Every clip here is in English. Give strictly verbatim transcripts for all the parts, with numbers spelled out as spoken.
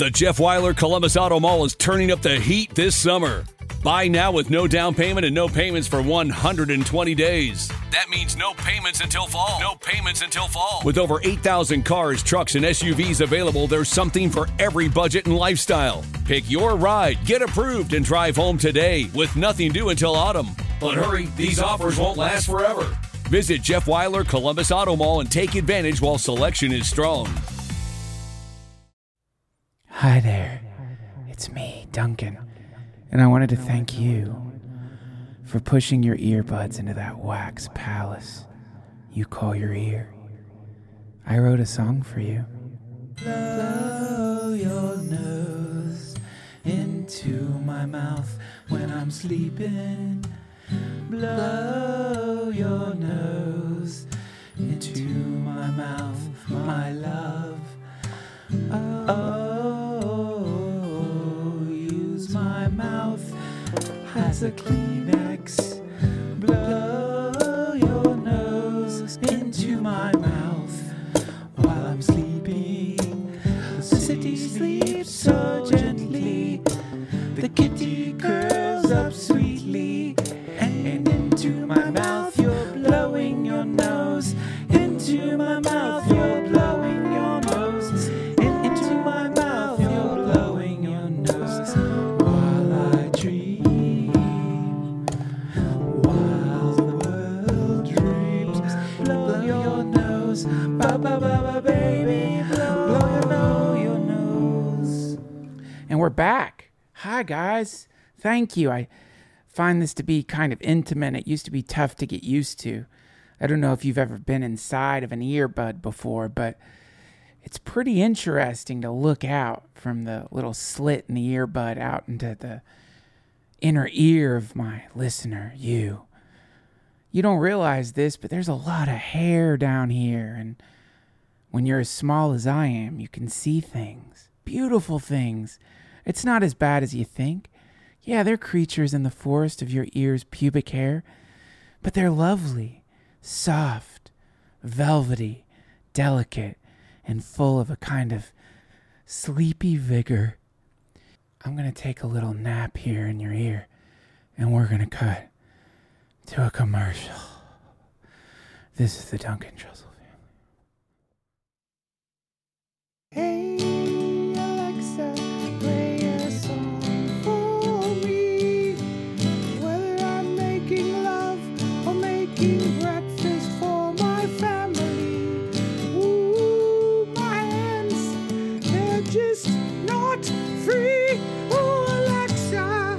The Jeff Weiler Columbus Auto Mall is turning up the heat this summer. Buy now with no down payment and no payments for one hundred twenty days. That means no payments until fall. No payments until fall. With over eight thousand cars, trucks, and S U Vs available, there's something for every budget and lifestyle. Pick your ride, get approved, and drive home today with nothing due until autumn. But hurry, these offers won't last forever. Visit Jeff Weiler Columbus Auto Mall and take advantage while selection is strong. Hi there, it's me, Duncan, and I wanted to thank you for pushing your earbuds into that wax palace you call your ear. I wrote a song for you. Blow your nose into my mouth when I'm sleeping. Blow your nose into my mouth, my love. Oh, use my mouth as a Kleenex. Blow your nose into my mouth while I'm sleeping. The city sleeps so gently. The kitty curls up sweetly. And into my mouth you're blowing your nose. Into my mouth you're blowing your nose. And into my mouth you're blowing your nose. While I dream, while the world dreams. Blow your nose, ba ba ba ba baby. Blow your nose, your nose. And we're back. Hi guys. Thank you. I find this to be kind of intimate. It used to be tough to get used to. I don't know if you've ever been inside of an earbud before, but it's pretty interesting to look out from the little slit in the earbud out into the inner ear of my listener, you. You don't realize this, but there's a lot of hair down here, and when you're as small as I am, you can see things, beautiful things. It's not as bad as you think. Yeah, they're creatures in the forest of your ear's pubic hair, but they're lovely, soft, velvety, delicate, and full of a kind of sleepy vigor. I'm going to take a little nap here in your ear, and we're going to cut to a commercial. This is the Duncan Trussell family. Hey, Alexa, play a song for me. Whether I'm making love or making breakfast for my family. Ooh, my hands, they're just not free. Ooh, Alexa.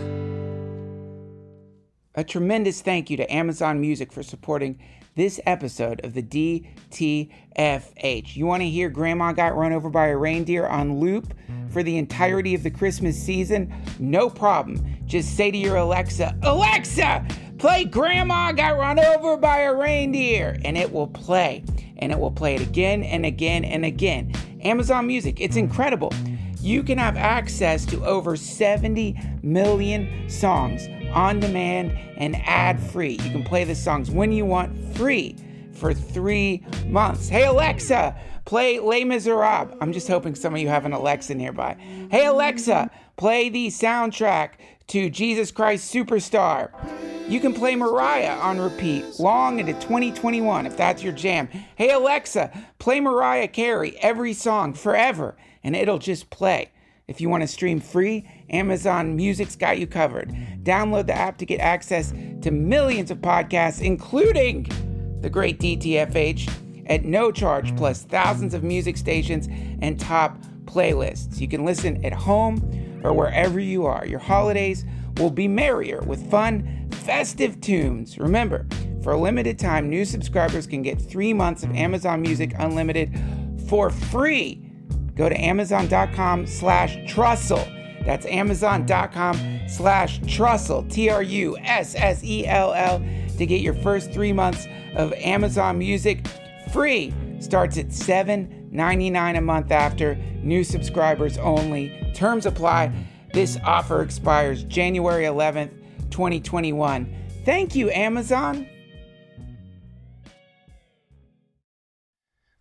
A tremendous thank you to Amazon Music for supporting this episode of the D T F H. You want to hear Grandma Got Run Over by a Reindeer on loop for the entirety of the Christmas season? No problem. Just say to your Alexa, Alexa, play Grandma Got Run Over by a Reindeer, and it will play. And it will play it again and again and again. Amazon Music, it's incredible. You can have access to over seventy million songs on demand and ad-free. You can play the songs when you want, free, for three months. Hey, Alexa, play Les Miserables. I'm just hoping some of you have an Alexa nearby. Hey, Alexa, play the soundtrack to Jesus Christ Superstar. You can play Mariah on repeat long into twenty twenty-one if that's your jam. Hey, Alexa, play Mariah Carey every song forever, and it'll just play. If you want to stream free, Amazon Music's got you covered. Download the app to get access to millions of podcasts, including the great D T F H, at no charge, plus thousands of music stations and top playlists. You can listen at home or wherever you are. Your holidays will be merrier with fun, festive tunes. Remember, for a limited time, new subscribers can get three months of Amazon Music Unlimited for free. Go to amazon.com slash trussell. That's amazon.com slash trussell, T R U S S E L L, to get your first three months of Amazon Music free. Starts at seven dollars and ninety-nine cents a month after. New subscribers only. Terms apply. This offer expires January eleventh, twenty twenty-one. Thank you, Amazon.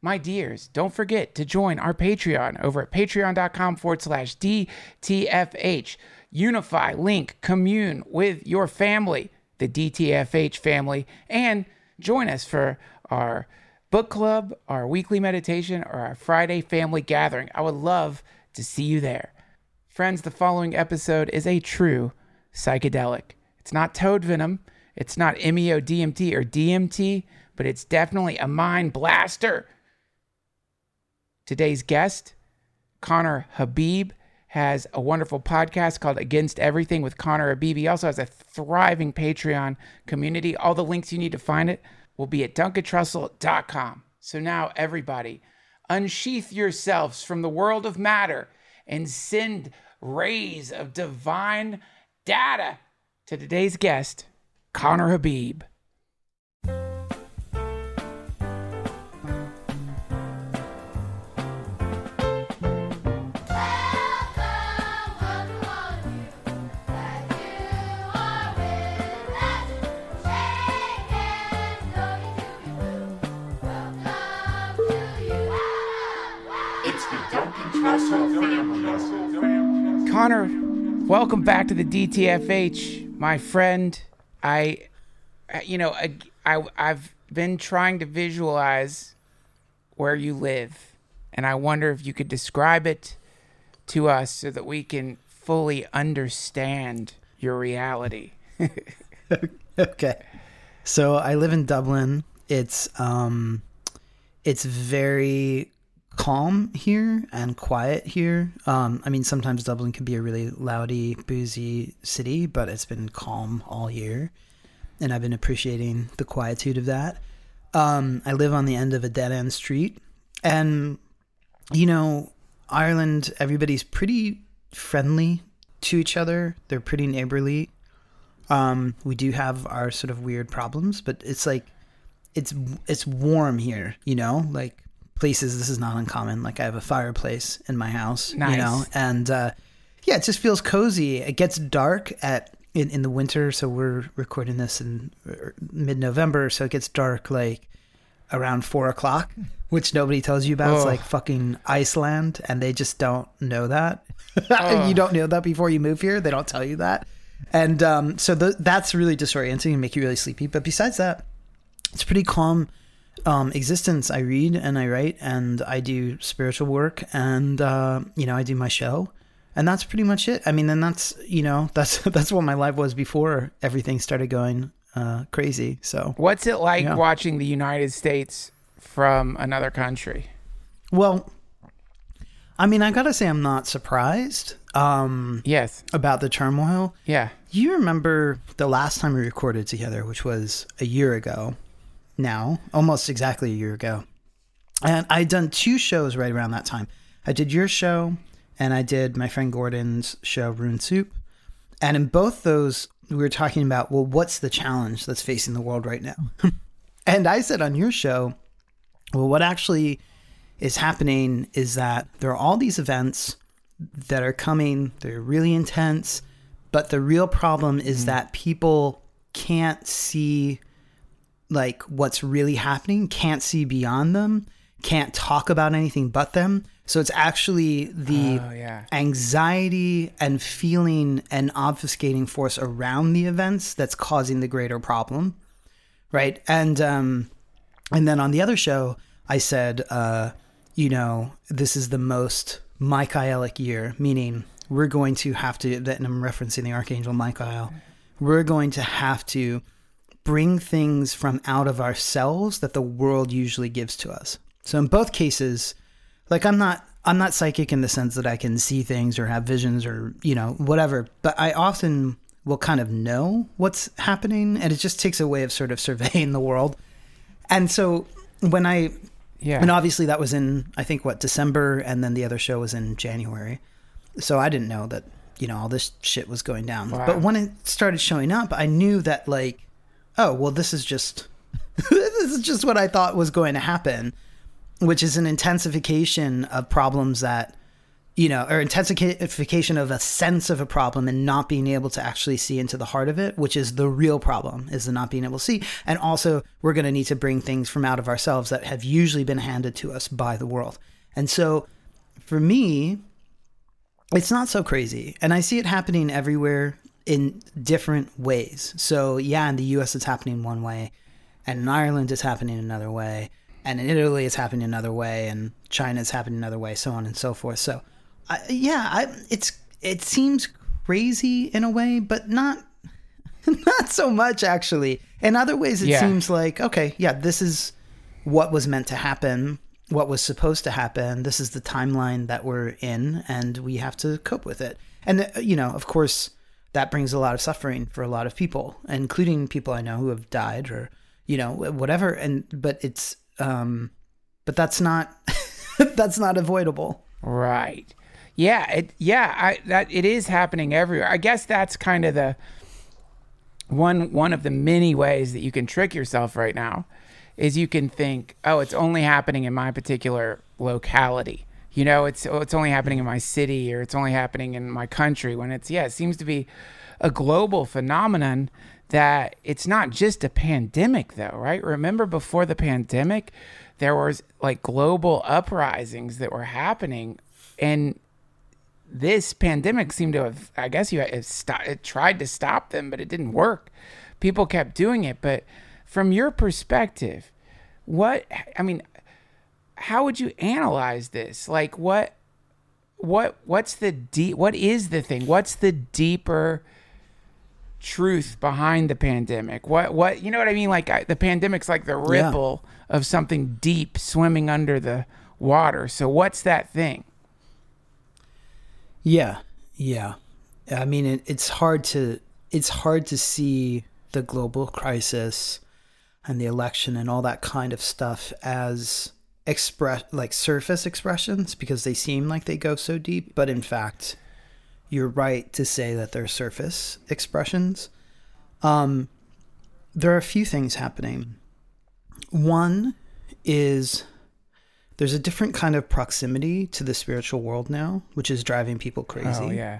my dears, don't forget to join our Patreon over at patreon.com forward slash DTFH. Unify, link, commune with your family, the D T F H family, and join us for our book club, our weekly meditation, or our Friday family gathering. I would love to see you there. Friends, the following episode is a true psychedelic. It's not toad venom, it's not M E O D M T or D M T, but it's definitely a mind blaster. Today's guest, Connor Habib, has a wonderful podcast called Against Everything with Connor Habib. He also has a thriving Patreon community. All the links you need to find it will be at duncan trussell dot com. So now, everybody, unsheath yourselves from the world of matter and send rays of divine data to today's guest, Connor Habib. Connor, welcome back to the D T F H, my friend. I, you know, I, I, I've been trying to visualize where you live, and I wonder if you could describe it to us so that we can fully understand your reality. Okay. So I live in Dublin. It's, um, it's very calm here and quiet here. Um, I mean, sometimes Dublin can be a really loudy, boozy city, but it's been calm all year, and I've been appreciating the quietude of that. Um, I live on the end of a dead-end street, and, you know, Ireland, everybody's pretty friendly to each other. They're pretty neighborly. Um, we do have our sort of weird problems, but it's like, it's it's warm here, you know, like, places, this is not uncommon. Like, I have a fireplace in my house, nice. You know, and uh, yeah, it just feels cozy. It gets dark at in, in the winter, so we're recording this in mid-November, so it gets dark like around four o'clock, which nobody tells you about. Oh. It's like fucking Iceland, and they just don't know that. Oh. You don't know that before you move here. They don't tell you that, and um, so the, that's really disorienting and make you really sleepy. But besides that, it's pretty calm. Um, existence. I read and I write and I do spiritual work, and uh, you know, I do my show, and that's pretty much it. I mean, and that's, you know, that's that's what my life was before everything started going uh, crazy. So, what's it like yeah. watching the United States from another country? Well, I mean, I gotta say, I'm not surprised. Um, yes, about the turmoil. Yeah, you remember the last time we recorded together, which was a year ago. Now, almost exactly a year ago. And I'd done two shows right around that time. I did your show, and I did my friend Gordon's show, Rune Soup. And in both those, we were talking about, well, what's the challenge that's facing the world right now? And I said on your show, well, what actually is happening is that there are all these events that are coming, they're really intense, but the real problem is mm. that people can't see like what's really happening, can't see beyond them, can't talk about anything but them. So it's actually the oh, yeah. anxiety and feeling and obfuscating force around the events that's causing the greater problem, right? And um, and then on the other show, I said, uh, you know, this is the most Michaelic year, meaning we're going to have to, and I'm referencing the Archangel Michael, we're going to have to bring things from out of ourselves that the world usually gives to us. So in both cases, like I'm not, I'm not psychic in the sense that I can see things or have visions or, you know, whatever, but I often will kind of know what's happening, and it just takes a way of sort of surveying the world. And so when I, yeah, and obviously that was in, I think what, December, and then the other show was in January. So I didn't know that, you know, all this shit was going down. Wow. But when it started showing up, I knew that like, oh, well, this is just, this is just what I thought was going to happen, which is an intensification of problems that you know, or intensification of a sense of a problem and not being able to actually see into the heart of it, which is the real problem, is the not being able to see. And also, we're going to need to bring things from out of ourselves that have usually been handed to us by the world. And so for me, it's not so crazy. And I see it happening everywhere in different ways. So yeah, in the U S it's happening one way, and in Ireland it's happening another way, and in Italy it's happening another way, and China is happening another way, so on and so forth. So I, yeah, I, it's it seems crazy in a way, but not not so much actually. In other ways, it Yeah. seems like, okay, yeah, this is what was meant to happen, what was supposed to happen. This is the timeline that we're in, and we have to cope with it. And uh, you know, of course, that brings a lot of suffering for a lot of people, including people I know who have died, or you know, whatever. And but it's um, but that's not that's not avoidable. Right. Yeah, it yeah, I that it is happening everywhere. I guess that's kind of the one one of the many ways that you can trick yourself right now is you can think, "Oh, it's only happening in my particular locality." You know, it's oh, it's only happening in my city, or it's only happening in my country, when it's yeah, it seems to be a global phenomenon. That it's not just a pandemic though, right? Remember before the pandemic, there was like global uprisings that were happening, and this pandemic seemed to have, I guess you it, st- it tried to stop them, but it didn't work. People kept doing it. But from your perspective, what, I mean, how would you analyze this? Like what, what, what's the deep, what is the thing? What's the deeper truth behind the pandemic? What, what, you know what I mean? Like I, the pandemic's like the ripple yeah. of something deep swimming under the water. So what's that thing? Yeah, yeah. I mean, it, it's hard to it's hard to see the global crisis and the election and all that kind of stuff as express like surface expressions, because they seem like they go so deep. But in fact, you're right to say that they're surface expressions. Um, there are a few things happening. One is there's a different kind of proximity to the spiritual world now, which is driving people crazy. Oh, yeah.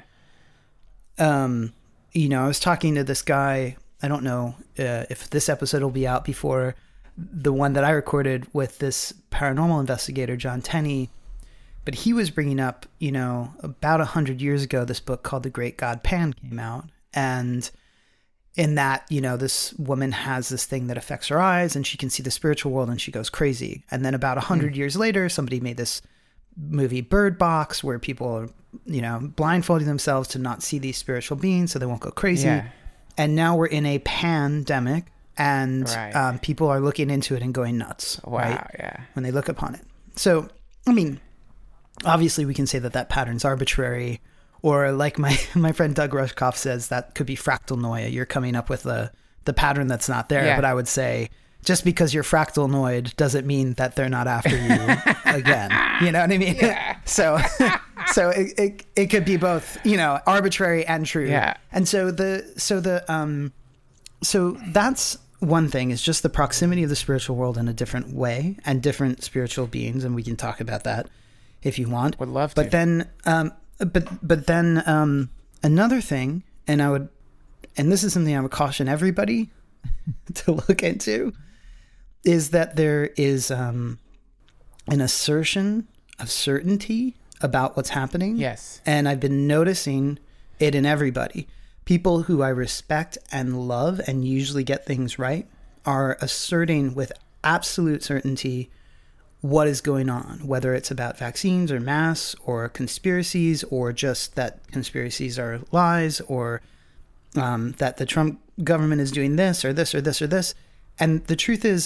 Um, you know, I was talking to this guy. I don't know uh, if this episode will be out before the one that I recorded with this paranormal investigator, John Tenney. But he was bringing up, you know, about a hundred years ago, this book called The Great God Pan came out. And in that, you know, this woman has this thing that affects her eyes and she can see the spiritual world and she goes crazy. And then about a hundred mm. years later, somebody made this movie Bird Box where people are, you know, blindfolding themselves to not see these spiritual beings so they won't go crazy. Yeah. And now we're in a pandemic and right. um, people are looking into it and going nuts. Wow, right? yeah. When they look upon it. So, I mean, obviously we can say that that pattern's arbitrary. Or like my, my friend Doug Rushkoff says, that could be fractal noia. You're coming up with a, the pattern that's not there. Yeah. But I would say just because you're fractal noid doesn't mean that they're not after you again. You know what I mean? Yeah. So so it, it it could be both, you know, arbitrary and true. Yeah. And so the so the um so that's one thing, is just the proximity of the spiritual world in a different way and different spiritual beings, and we can talk about that if you want. Would love to. But then um But but then um, another thing, and I would, and this is something I would caution everybody to look into, is that there is um, an assertion of certainty about what's happening. Yes. And I've been noticing it in everybody. People who I respect and love and usually get things right are asserting with absolute certainty what is going on, whether it's about vaccines or masks or conspiracies, or just that conspiracies are lies, or um, that the Trump government is doing this or this or this or this. And the truth is,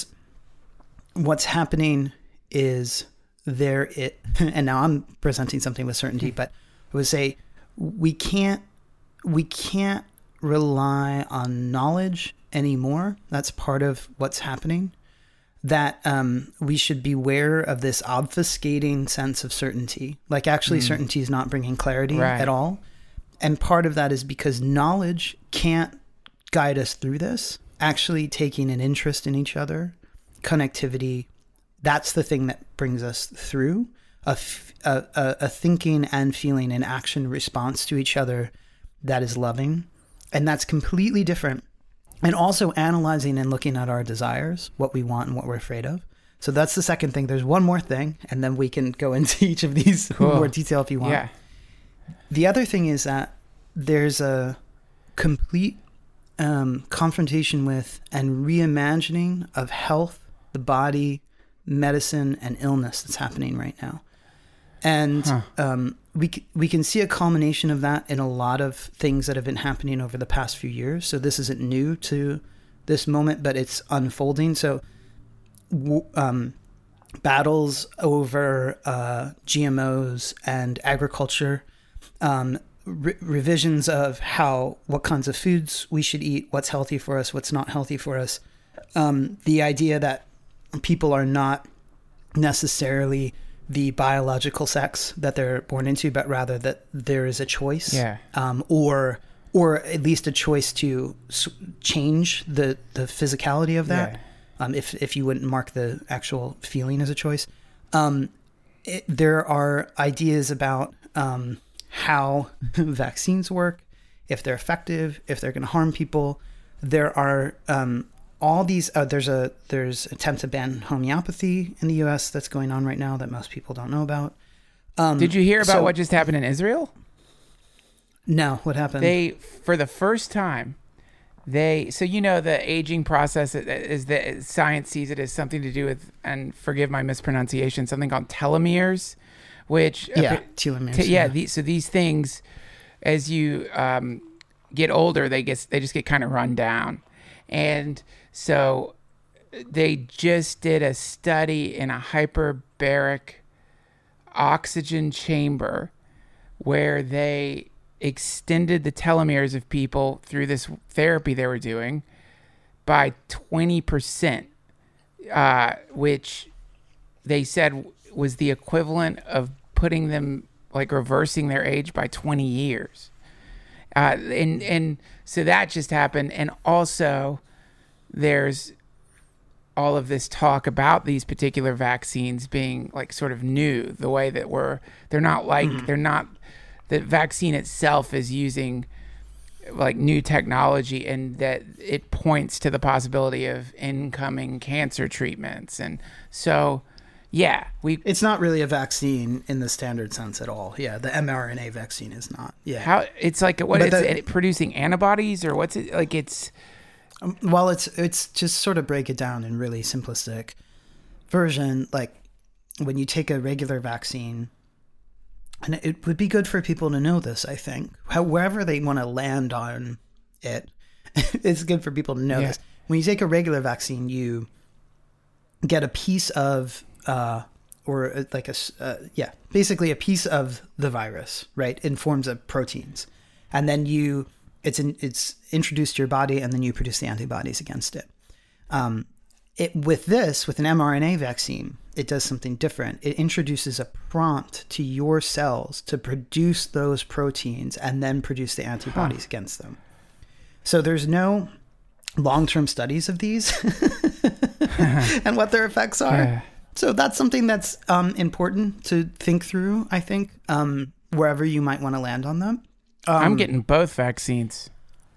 what's happening is there it, and now I'm presenting something with certainty, but I would say we can't, we can't rely on knowledge anymore. That's part of what's happening. That um, we should beware of this obfuscating sense of certainty. Like actually mm. certainty is not bringing clarity right. at all. And part of that is because knowledge can't guide us through this. Actually taking an interest in each other, connectivity, that's the thing that brings us through. a, f- a, a, a thinking and feeling and action response to each other that is loving. And that's completely different. And also analyzing and looking at our desires, what we want and what we're afraid of. So that's the second thing. There's one more thing, and then we can go into each of these Cool. in more detail if you want. Yeah. The other thing is that there's a complete um, confrontation with and reimagining of health, the body, medicine, and illness that's happening right now. And huh. um, we we can see a culmination of that in a lot of things that have been happening over the past few years. So this isn't new to this moment, but it's unfolding. So um, battles over uh, G M Os and agriculture, um, re- revisions of how what kinds of foods we should eat, what's healthy for us, what's not healthy for us. Um, the idea that people are not necessarily the biological sex that they're born into, but rather that there is a choice, yeah. um, or or at least a choice to s- change the, the physicality of that, yeah. um, if if you wouldn't mark the actual feeling as a choice. Um, it, there are ideas about um, how vaccines work, if they're effective, if they're going to harm people. There are um, all these, uh, there's a there's attempt to ban homeopathy in the U S that's going on right now that most people don't know about. Um, Did you hear about so, what just happened in Israel? No, what happened? They, for the first time, they, so you know the aging process is that science sees it as something to do with, and forgive my mispronunciation, something called telomeres, which, yeah, telomeres. T- yeah, yeah. These, so these things, as you um, get older, they get they just get kind of run down. And so they just did a study in a hyperbaric oxygen chamber where they extended the telomeres of people through this therapy they were doing by twenty percent, uh, which they said was the equivalent of putting them, like reversing their age by twenty years. Uh, and and so that just happened. And also there's all of this talk about these particular vaccines being like sort of new, the way that we're, they're not like, mm-hmm. they're not, the vaccine itself is using like new technology, and that it points to the possibility of incoming cancer treatments. And so, yeah, we. It's not really a vaccine in the standard sense at all. Yeah, the mRNA vaccine is not. Yeah, how it's like what But it's the, it producing antibodies, or what's it like? It's um, well, it's it's just sort of break it down in really simplistic version. Like when you take a regular vaccine, and it would be good for people to know this. I think, however they want to land on it, it's good for people to know yeah. this. When you take a regular vaccine, you get a piece of Uh, or like a, uh, yeah, basically a piece of the virus, right, in forms of proteins. And then you, it's in, it's introduced to your body, and then you produce the antibodies against it. Um, it with this, with an mRNA vaccine, it does something different. It introduces a prompt to your cells to produce those proteins and then produce the antibodies huh. against them. So there's no long-term studies of these and what their effects are. Yeah. So that's something that's um, important to think through, I think, um, wherever you might want to land on them. Um, I'm getting both vaccines.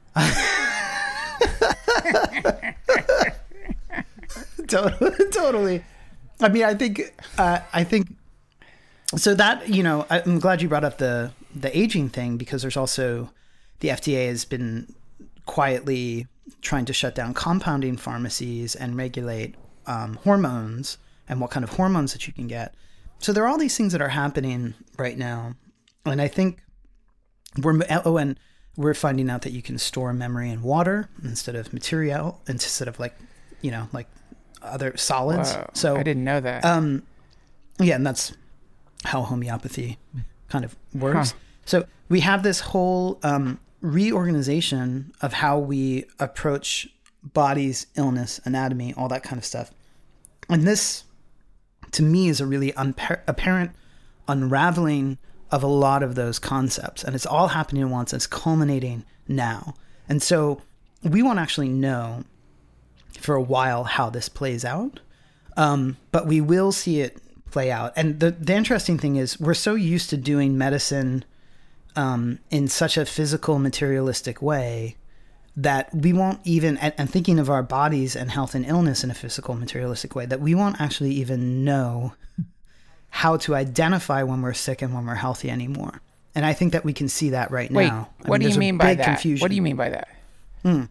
Totally. I mean, I think, uh, I think, so that, you know, I'm glad you brought up the, the aging thing, because there's also, the F D A has been quietly trying to shut down compounding pharmacies and regulate um, hormones and what kind of hormones that you can get. So there are all these things that are happening right now. And I think we're, oh, and we're finding out that you can store memory in water instead of material, instead of like, you know, like other solids. Whoa, so I didn't know that. Um, yeah. And that's how homeopathy kind of works. Huh. So we have this whole um, reorganization of how we approach bodies, illness, anatomy, all that kind of stuff. And this, to me, is a really unpa- apparent unraveling of a lot of those concepts. And it's all happening at once. It's culminating now. And so we won't actually know for a while how this plays out. Um, but we will see it play out. And the, the interesting thing is we're so used to doing medicine um, in such a physical, materialistic way that we won't even, and, and thinking of our bodies and health and illness in a physical, materialistic way, that we won't actually even know how to identify when we're sick and when we're healthy anymore. And I think that we can see that right Wait, now. I what mean, do you mean by that? Confusion. What do you mean by that? Hmm.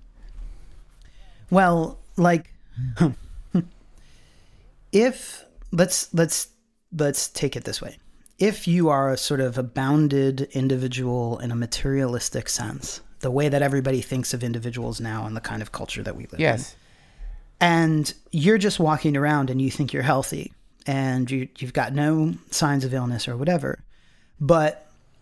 Well, like, if let's let's let's take it this way. If you are a sort of a bounded individual in a materialistic sense, the way that everybody thinks of individuals now and the kind of culture that we live Yes. in, and you're just walking around and you think you're healthy and you, you've got no signs of illness or whatever, but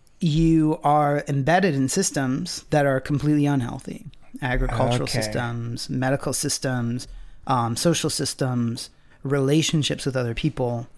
you are embedded in systems that are completely unhealthy. Agricultural Okay. systems, medical systems, um, social systems, relationships with other people.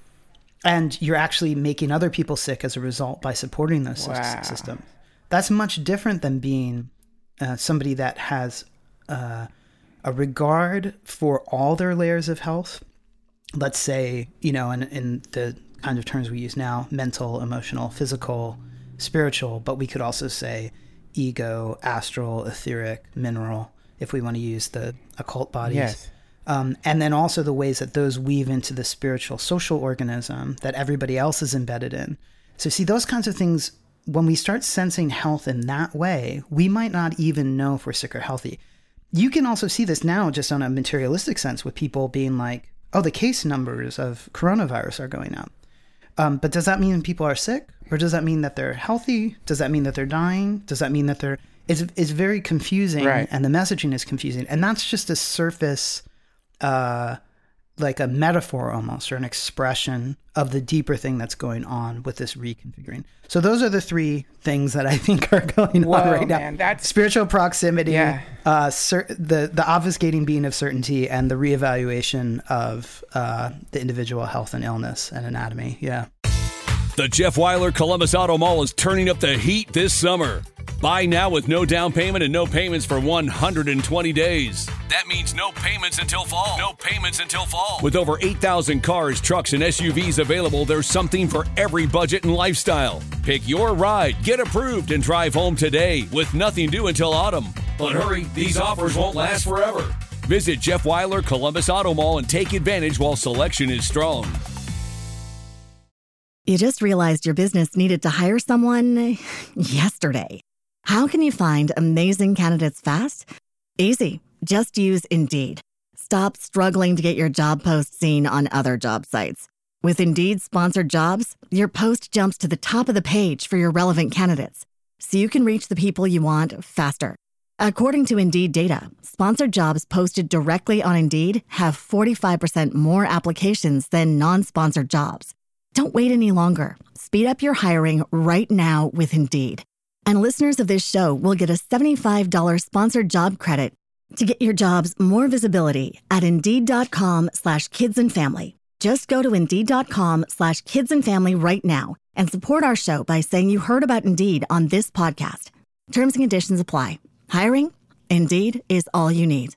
And you're actually making other people sick as a result by supporting those Wow. sys- systems. That's much different than being uh, somebody that has uh, a regard for all their layers of health. Let's say, you know, in, in the kind of terms we use now, mental, emotional, physical, spiritual, but we could also say ego, astral, etheric, mineral, if we want to use the occult bodies. Yes. Um, and then also the ways that those weave into the spiritual social organism that everybody else is embedded in. So see, those kinds of things, when we start sensing health in that way, we might not even know if we're sick or healthy. You can also see this now just on a materialistic sense with people being like, oh, the case numbers of coronavirus are going up. Um, but does that mean people are sick? Or does that mean that they're healthy? Does that mean that they're dying? Does that mean that they're... It's, it's very confusing, Right. and the messaging is confusing. And that's just a surface... Uh, like a metaphor almost, or an expression of the deeper thing that's going on with this reconfiguring. So those are the three things that I think are going Whoa, on right man, now. that's- Spiritual proximity, Yeah. uh, cer- the, the obfuscating being of certainty, and the reevaluation of uh, the individual health and illness and anatomy. Yeah. The Jeff Weiler Columbus Auto Mall is turning up the heat this summer. Buy now with no down payment and no payments for one hundred twenty days. That means no payments until fall. No payments until fall. With over eight thousand cars, trucks, and S U Vs available, there's something for every budget and lifestyle. Pick your ride, get approved, and drive home today with nothing due until autumn. But hurry, these offers won't last forever. Visit Jeff Weiler Columbus Auto Mall and take advantage while selection is strong. You just realized your business needed to hire someone yesterday. How can you find amazing candidates fast? Easy. Just use Indeed. Stop struggling to get your job post seen on other job sites. With Indeed sponsored jobs, your post jumps to the top of the page for your relevant candidates, so you can reach the people you want faster. According to Indeed data, sponsored jobs posted directly on Indeed have forty-five percent more applications than non-sponsored jobs. Don't wait any longer. Speed up your hiring right now with Indeed. And listeners of this show will get a seventy-five dollars sponsored job credit to get your jobs more visibility at Indeed.com slash kids and family. Just go to Indeed.com slash kids and family right now and support our show by saying you heard about Indeed on this podcast. Terms and conditions apply. Hiring? Indeed is all you need.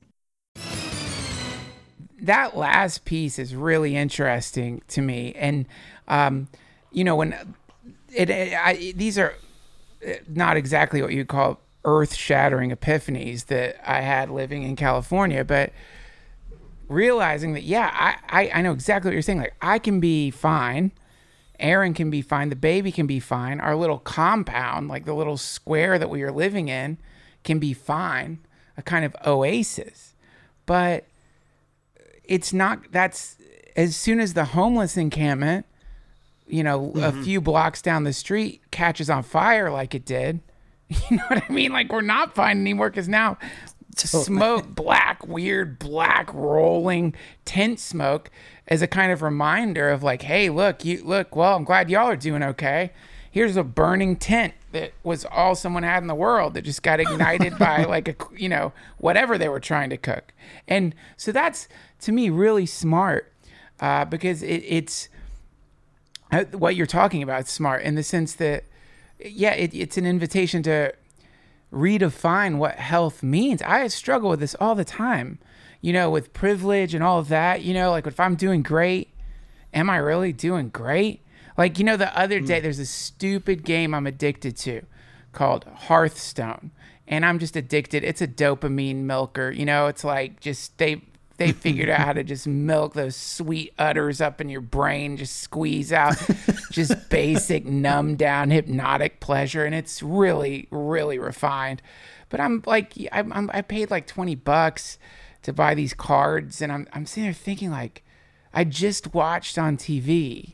That last piece is really interesting to me. And, um, you know, when it, it I, these are not exactly what you call earth-shattering epiphanies that I had living in California, but realizing that, yeah, I, I, I know exactly what you're saying. Like, I can be fine. Aaron can be fine. The baby can be fine. Our little compound, like the little square that we are living in, can be fine. A kind of oasis. But it's not, that's, as soon as the homeless encampment, you know, mm-hmm. a few blocks down the street catches on fire like it did, you know what I mean? Like, we're not fine anymore because now smoke, black, weird, black rolling tent smoke as a kind of reminder of like, hey, look, you look, well, I'm glad y'all are doing okay. Here's a burning tent that was all someone had in the world that just got ignited by like a, you know, whatever they were trying to cook. And so that's, to me, really smart uh, because it, it's uh, what you're talking about. It's smart in the sense that, yeah, it, it's an invitation to redefine what health means. I struggle with this all the time, you know, with privilege and all of that, you know, like if I'm doing great am I really doing great? Like, you know, the other day, there's a stupid game I'm addicted to called Hearthstone. And I'm just addicted. It's a dopamine milker. You know, it's like just they they figured out how to just milk those sweet udders up in your brain, just squeeze out just basic numb down hypnotic pleasure. And it's really, really refined. But I'm like, I'm, I'm, I paid like twenty bucks to buy these cards. And I'm, I'm sitting there thinking, like, I just watched on T V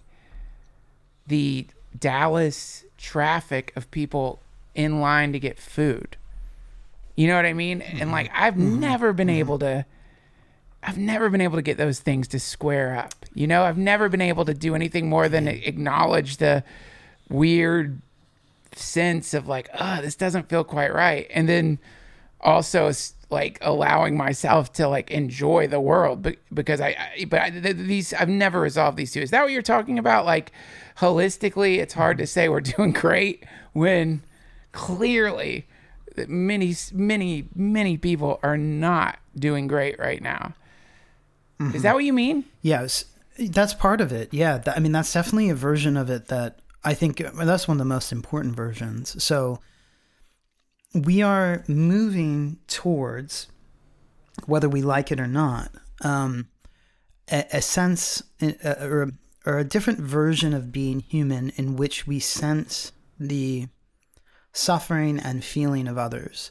the Dallas traffic of people in line to get food. You know what I mean? Mm-hmm. And like, I've mm-hmm. never been mm-hmm. able to, I've never been able to get those things to square up. You know, I've never been able to do anything more than acknowledge the weird sense of like, oh, this doesn't feel quite right. And then also like allowing myself to like enjoy the world, but because I, I but I, these, I've never resolved these two. Is that what you're talking about? Like holistically, it's hard to say we're doing great when clearly many, many, many people are not doing great right now. Mm-hmm. Is that what you mean? Yes, that's part of it. Yeah. I mean, that's definitely a version of it that I think that's one of the most important versions. So we are moving towards, whether we like it or not, um, a, a sense a, or, or a different version of being human in which we sense the suffering and feeling of others.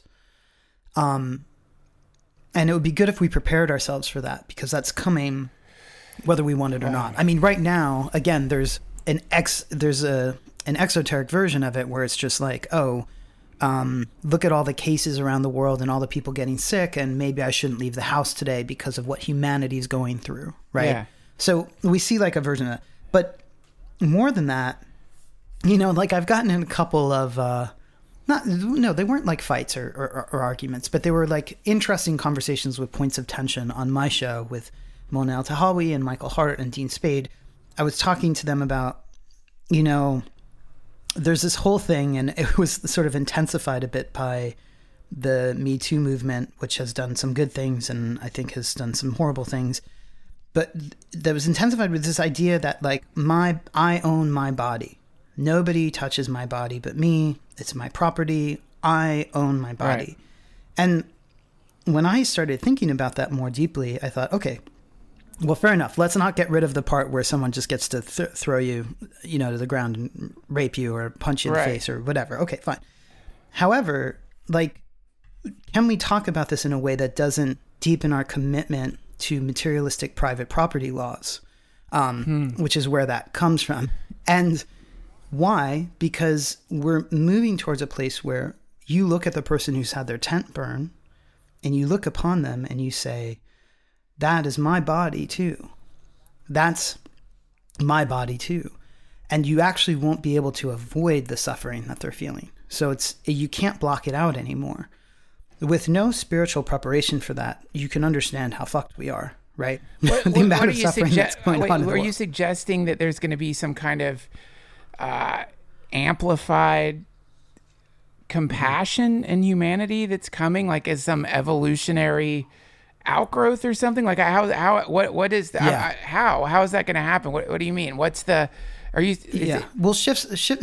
Um, and it would be good if we prepared ourselves for that, because that's coming whether we want it or not. I mean, right now, again, there's an ex, there's a an exoteric version of it where it's just like, oh, um, look at all the cases around the world and all the people getting sick, and maybe I shouldn't leave the house today because of what humanity is going through, right? Yeah. So we see like a version of that. But more than that, you know, like I've gotten in a couple of, uh, not, no, they weren't like fights or, or, or arguments, but they were like interesting conversations with points of tension on my show with Mona El-Tahawy and Michael Hart and Dean Spade. I was talking to them about, you know, there's this whole thing, and it was sort of intensified a bit by the Me Too movement, which has done some good things and I think has done some horrible things. But that was intensified with this idea that like my, I own my body. Nobody touches my body but me. It's my property. I own my body. Right. And when I started thinking about that more deeply, I thought, okay, well, fair enough. Let's not get rid of the part where someone just gets to th- throw you, you know, to the ground and rape you or punch you in right. the face or whatever. Okay, fine. However, like, can we talk about this in a way that doesn't deepen our commitment to materialistic private property laws, um, hmm. which is where that comes from? And why? Because we're moving towards a place where you look at the person who's had their tent burn and you look upon them and you say, that is my body too. That's my body too. And you actually won't be able to avoid the suffering that they're feeling. So it's, you can't block it out anymore. With no spiritual preparation for that, you can understand how fucked we are, right? What, the what, amount what of suffering suggest- that's going wait, on in the world. Are you suggesting that there's going to be some kind of uh, amplified compassion in humanity that's coming, like as some evolutionary outgrowth or something? Like how how what what is that? Yeah. how how is that going to happen? What what do you mean? What's the are you yeah it, well shifts shift,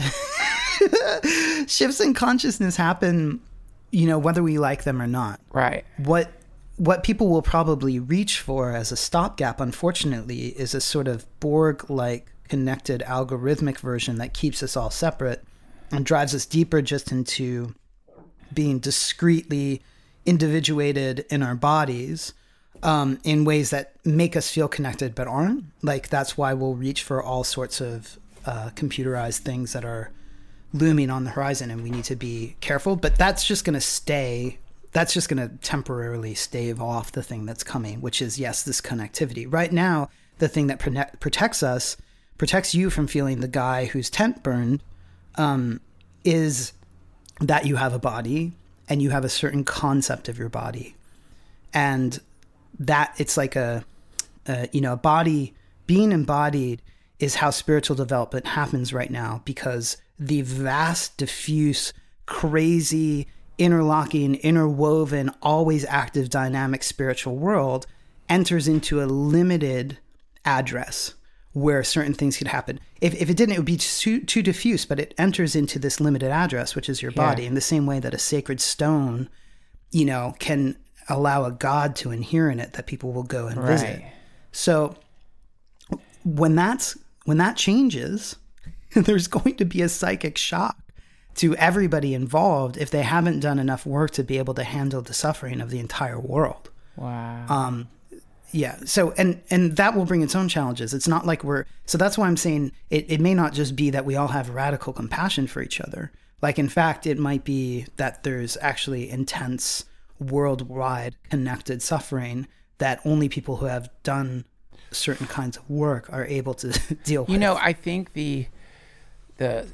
shifts in consciousness happen, you know, whether we like them or not, right? What what people will probably reach for as a stopgap, unfortunately, is a sort of Borg like connected algorithmic version that keeps us all separate and drives us deeper just into being discreetly individuated in our bodies, um, in ways that make us feel connected but aren't. Like that's why we'll reach for all sorts of uh, computerized things that are looming on the horizon, and we need to be careful. But that's just going to stay. That's just going to temporarily stave off the thing that's coming, which is, yes, this connectivity. Right now, the thing that pro- protects us, protects you from feeling the guy whose tent burned, um, is that you have a body and you have a certain concept of your body. And that it's like a, a, you know, a body being embodied is how spiritual development happens right now, because the vast, diffuse, crazy, interlocking, interwoven, always active, dynamic spiritual world enters into a limited address where certain things could happen. If if it didn't, it would be too, too diffuse, but it enters into this limited address, which is your body, yeah. in the same way that a sacred stone, you know, can allow a god to inhere in it that people will go and right. visit. So when that's when that changes, there's going to be a psychic shock to everybody involved if they haven't done enough work to be able to handle the suffering of the entire world. Wow. Um, yeah. So, and, and that will bring its own challenges. It's not like we're, so that's why I'm saying it, it may not just be that we all have radical compassion for each other. Like, in fact, it might be that there's actually intense worldwide connected suffering that only people who have done certain kinds of work are able to deal with. You know, I think the, the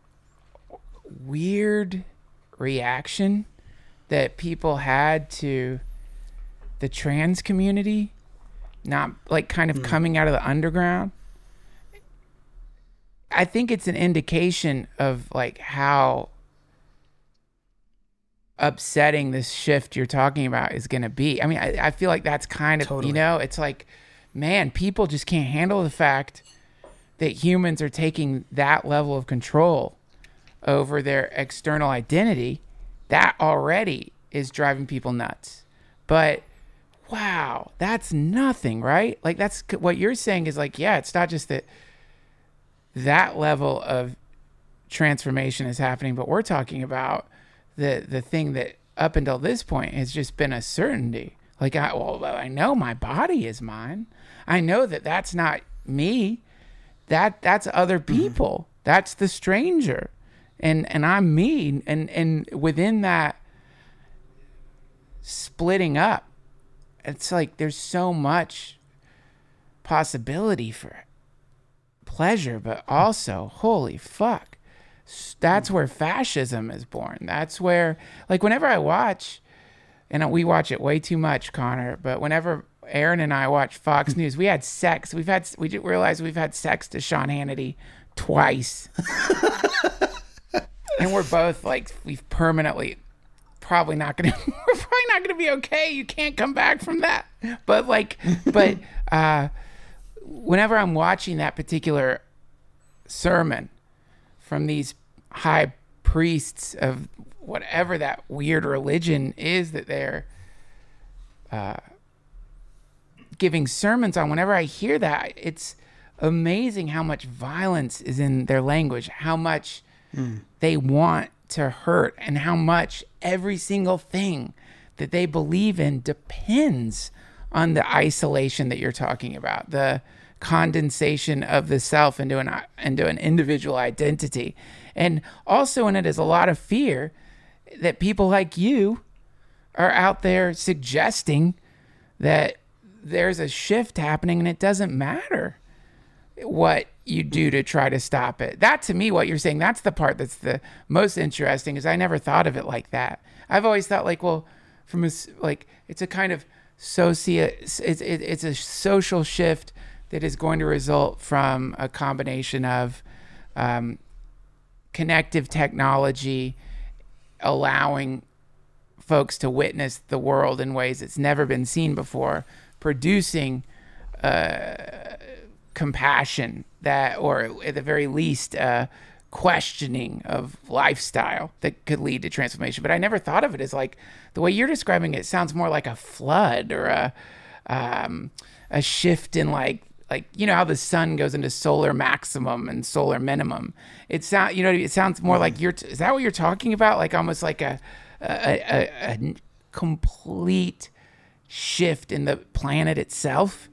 weird reaction that people had to the trans community not like kind of mm. coming out of the underground, I think it's an indication of like how upsetting this shift you're talking about is going to be. I mean, I, I feel like that's kind of, totally. You know, it's like, man, people just can't handle the fact that humans are taking that level of control over their external identity. That already is driving people nuts. But wow, that's nothing, right? Like that's what you're saying is like, yeah, it's not just that that level of transformation is happening, but we're talking about the the thing that up until this point has just been a certainty. Like, I, well, I know my body is mine. I know that that's not me. That that's other people. Mm-hmm. That's the stranger. And and I'm me. And, and within that splitting up, it's like there's so much possibility for pleasure, but also, holy fuck, that's where fascism is born. That's where, like, whenever I watch, and we watch it way too much, Connor, but whenever Aaron and I watch Fox News, we had sex. We've had, we didn't realize we've had sex to Sean Hannity twice. And we're both like, we've permanently, probably not going to, we're probably not going to be okay. You can't come back from that. But like, but uh, whenever I'm watching that particular sermon from these high priests of whatever that weird religion is that they're uh, giving sermons on, whenever I hear that, it's amazing how much violence is in their language, how much mm. they want to hurt, and how much every single thing that they believe in depends on the isolation that you're talking about, the condensation of the self into an into an individual identity. And also in it is a lot of fear that people like you are out there suggesting that there's a shift happening and it doesn't matter what you do to try to stop it. That, to me, what you're saying, that's the part that's the most interesting, is I never thought of it like that. I've always thought like, well, from a, like, it's a kind of socio, it's, it, it's a social shift that is going to result from a combination of um, connective technology allowing folks to witness the world in ways it's never been seen before, producing uh, compassion that, or at the very least, uh, questioning of lifestyle that could lead to transformation. But I never thought of it as like, the way you're describing it sounds more like a flood or a um, a shift in like, like, you know how the sun goes into solar maximum and solar minimum. It sound, you know, it sounds more like you're, is that what you're talking about? Like almost like a, a, a, a complete shift in the planet itself?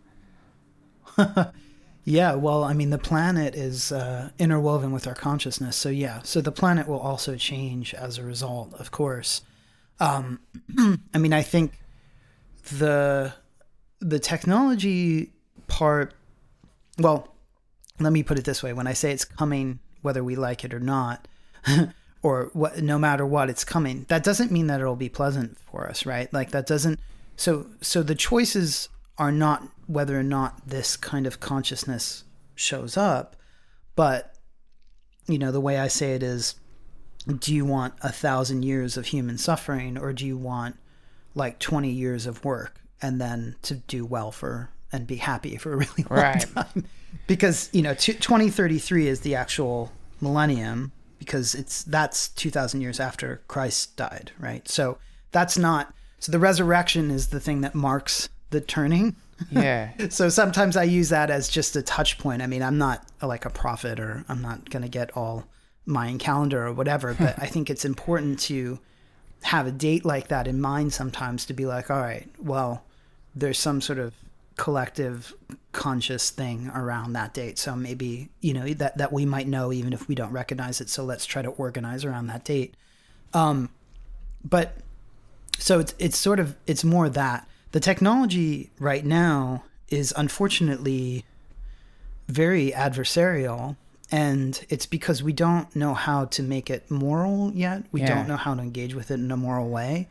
Yeah, well, I mean, the planet is uh, interwoven with our consciousness. So yeah, so the planet will also change as a result, of course. Um, I mean, I think the the technology part, well, let me put it this way. When I say it's coming, whether we like it or not, or what, no matter what, it's coming, that doesn't mean that it'll be pleasant for us, right? Like that doesn't, so so the choices are not whether or not this kind of consciousness shows up, but, you know, the way I say it is, do you want a thousand years of human suffering, or do you want like twenty years of work and then to do well for and be happy for a really long Right. time. Because, you know, t- twenty thirty-three is the actual millennium, because it's that's two thousand years after Christ died, right? So that's not, so the resurrection is the thing that marks the turning. Yeah. So sometimes I use that as just a touch point. I mean, I'm not like a prophet, or I'm not going to get all Mayan calendar or whatever, but I think it's important to have a date like that in mind sometimes, to be like, all right, well, there's some sort of collective conscious thing around that date. So maybe, you know, that, that we might know even if we don't recognize it. So let's try to organize around that date. Um, but so it's, it's sort of, it's more that the technology right now is unfortunately very adversarial, and it's because we don't know how to make it moral yet. We Yeah. don't know how to engage with it in a moral way.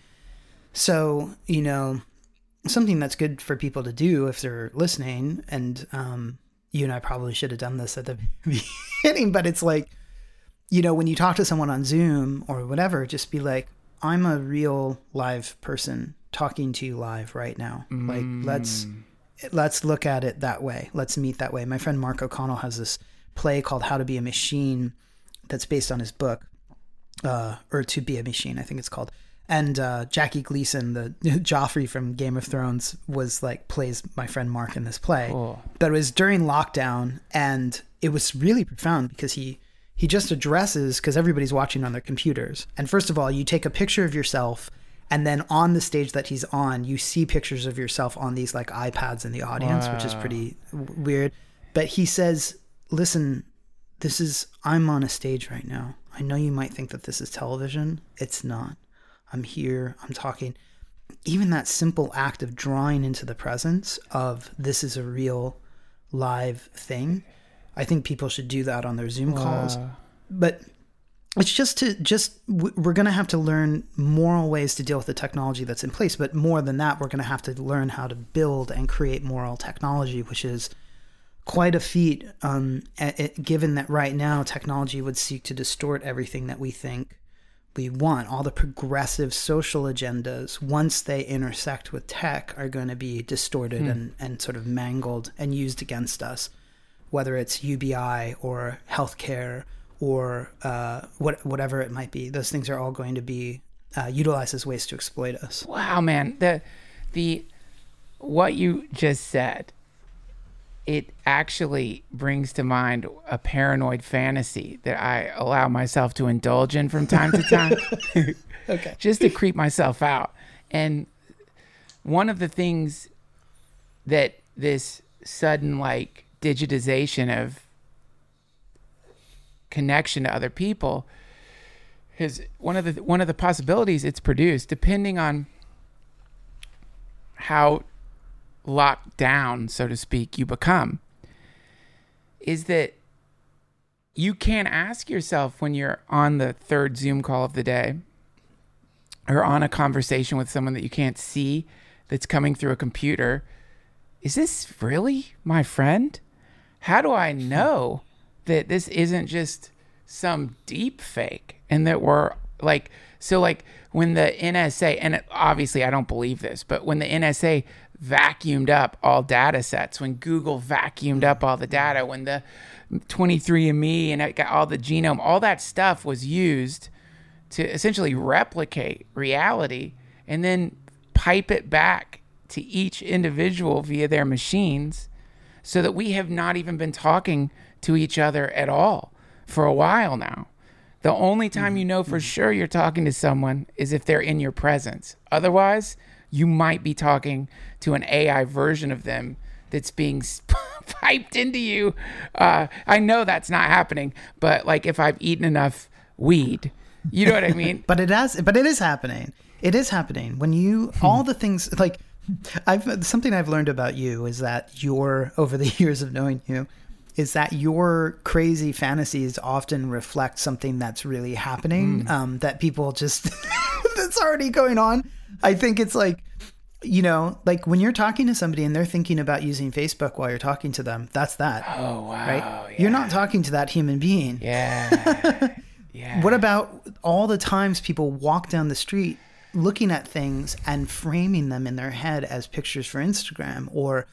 So, you know, something that's good for people to do if they're listening, and um, you and I probably should have done this at the beginning, but it's like, you know, when you talk to someone on Zoom or whatever, just be like, I'm a real live person talking to you live right now. Mm. Like, let's let's look at it that way. Let's meet that way. My friend Mark O'Connell has this play called How to Be a Machine that's based on his book, uh, or To Be a Machine, I think it's called. And uh, Jackie Gleason, the Joffrey from Game of Thrones, was like, plays my friend Mark in this play. Cool. But it was during lockdown, and it was really profound because he he just addresses, because everybody's watching on their computers. And first of all, you take a picture of yourself, and then on the stage that he's on, you see pictures of yourself on these like iPads in the audience, wow. which is pretty w- weird. But he says, listen, this is, I'm on a stage right now. I know you might think that this is television. It's not. I'm here, I'm talking. Even that simple act of drawing into the presence of this is a real live thing, I think people should do that on their Zoom wow. calls. But it's just to, just, we're going to have to learn moral ways to deal with the technology that's in place. But more than that, we're going to have to learn how to build and create moral technology, which is quite a feat, um, it, given that right now technology would seek to distort everything that we think we want. All the progressive social agendas, once they intersect with tech, are going to be distorted hmm. and, and sort of mangled and used against us, whether it's U B I or healthcare or uh, what, whatever it might be. Those things are all going to be uh, utilized as ways to exploit us. Wow, man. The, the, what you just said, it actually brings to mind a paranoid fantasy that I allow myself to indulge in from time to time. Okay. Just to creep myself out. And one of the things that this sudden like digitization of connection to other people is one of the one of the possibilities it's produced, depending on how locked down, so to speak, you become, is that you can't ask yourself when you're on the third Zoom call of the day or on a conversation with someone that you can't see that's coming through a computer, is this really my friend? How do I know that this isn't just some deep fake and that we're like, so like when the N S A, and obviously I don't believe this, but when the N S A vacuumed up all data sets, when Google vacuumed up all the data, when the twenty-three and me and it got all the genome, all that stuff was used to essentially replicate reality and then pipe it back to each individual via their machines, so that we have not even been talking to each other at all for a while now. The only time you know for sure you're talking to someone is if they're in your presence. Otherwise, you might be talking to an A I version of them that's being piped into you. Uh, I know that's not happening, but like if I've eaten enough weed, you know what I mean? But it has, but it is happening. It is happening when you, all the things like I've, something I've learned about you is that your, over the years of knowing you, is that your crazy fantasies often reflect something that's really happening, mm. um, that people just, that's already going on. I think it's like, you know, like when you're talking to somebody and they're thinking about using Facebook while you're talking to them, that's that. Oh, wow. Right? Yeah. You're not talking to that human being. Yeah. Yeah. What about all the times people walk down the street looking at things and framing them in their head as pictures for Instagram, or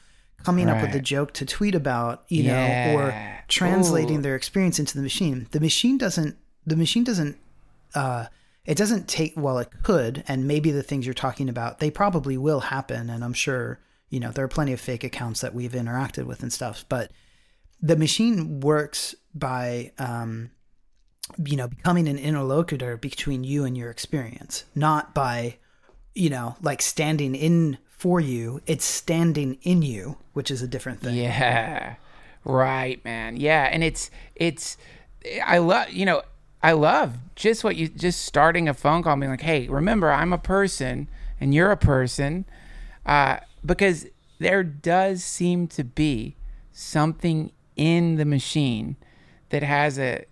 coming right. up with a joke to tweet about, you yeah. know, or translating Ooh. their experience into the machine. The machine doesn't, the machine doesn't, uh, it doesn't take, well, it could, and maybe the things you're talking about, they probably will happen. And I'm sure, you know, there are plenty of fake accounts that we've interacted with and stuff, but the machine works by, um, you know, becoming an interlocutor between you and your experience, not by, you know, like standing in for you. It's standing in you, which is a different thing. Yeah. Right, man. Yeah. And it's, it's, I love, you know, I love just what you, just starting a phone call being like, hey, remember, I'm a person and you're a person. Uh, because there does seem to be something in the machine that has a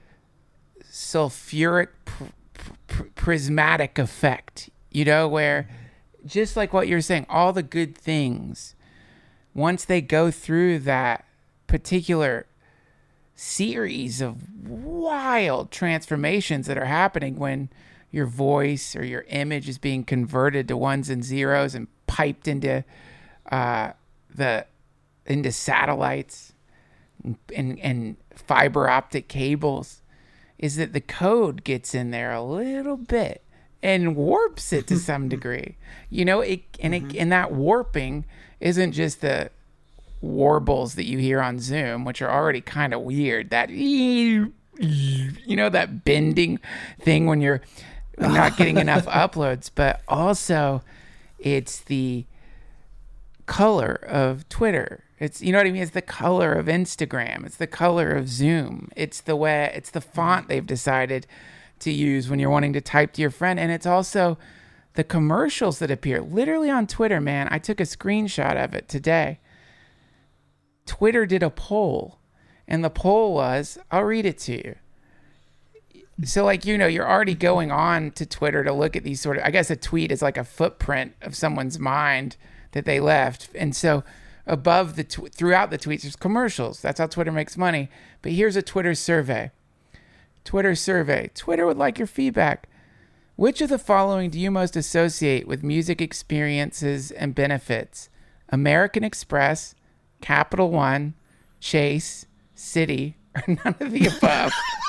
sulfuric pr- pr- prismatic effect, you know, where just like what you're saying, all the good things, once they go through that particular series of wild transformations that are happening when your voice or your image is being converted to ones and zeros and piped into uh, the into satellites and, and fiber optic cables, is that the code gets in there a little bit and warps it to some degree, you know, it, and it, and that warping isn't just the warbles that you hear on Zoom, which are already kind of weird. That, you know, that bending thing when you're not getting enough uploads, but also it's the color of Twitter. It's, you know what I mean? It's the color of Instagram. It's the color of Zoom. It's the way, it's the font they've decided to use when you're wanting to type to your friend. And it's also the commercials that appear literally on Twitter, man. I took a screenshot of it today. Twitter did a poll, and the poll was, I'll read it to you. So, like, you know, you're already going on to Twitter to look at these sort of, I guess a tweet is like a footprint of someone's mind that they left. And so above the, tw- throughout the tweets, there's commercials. That's how Twitter makes money. But here's a Twitter survey. Twitter survey. Twitter would like your feedback. Which of the following do you most associate with music experiences and benefits? American Express, Capital One, Chase, Citi, or none of the above?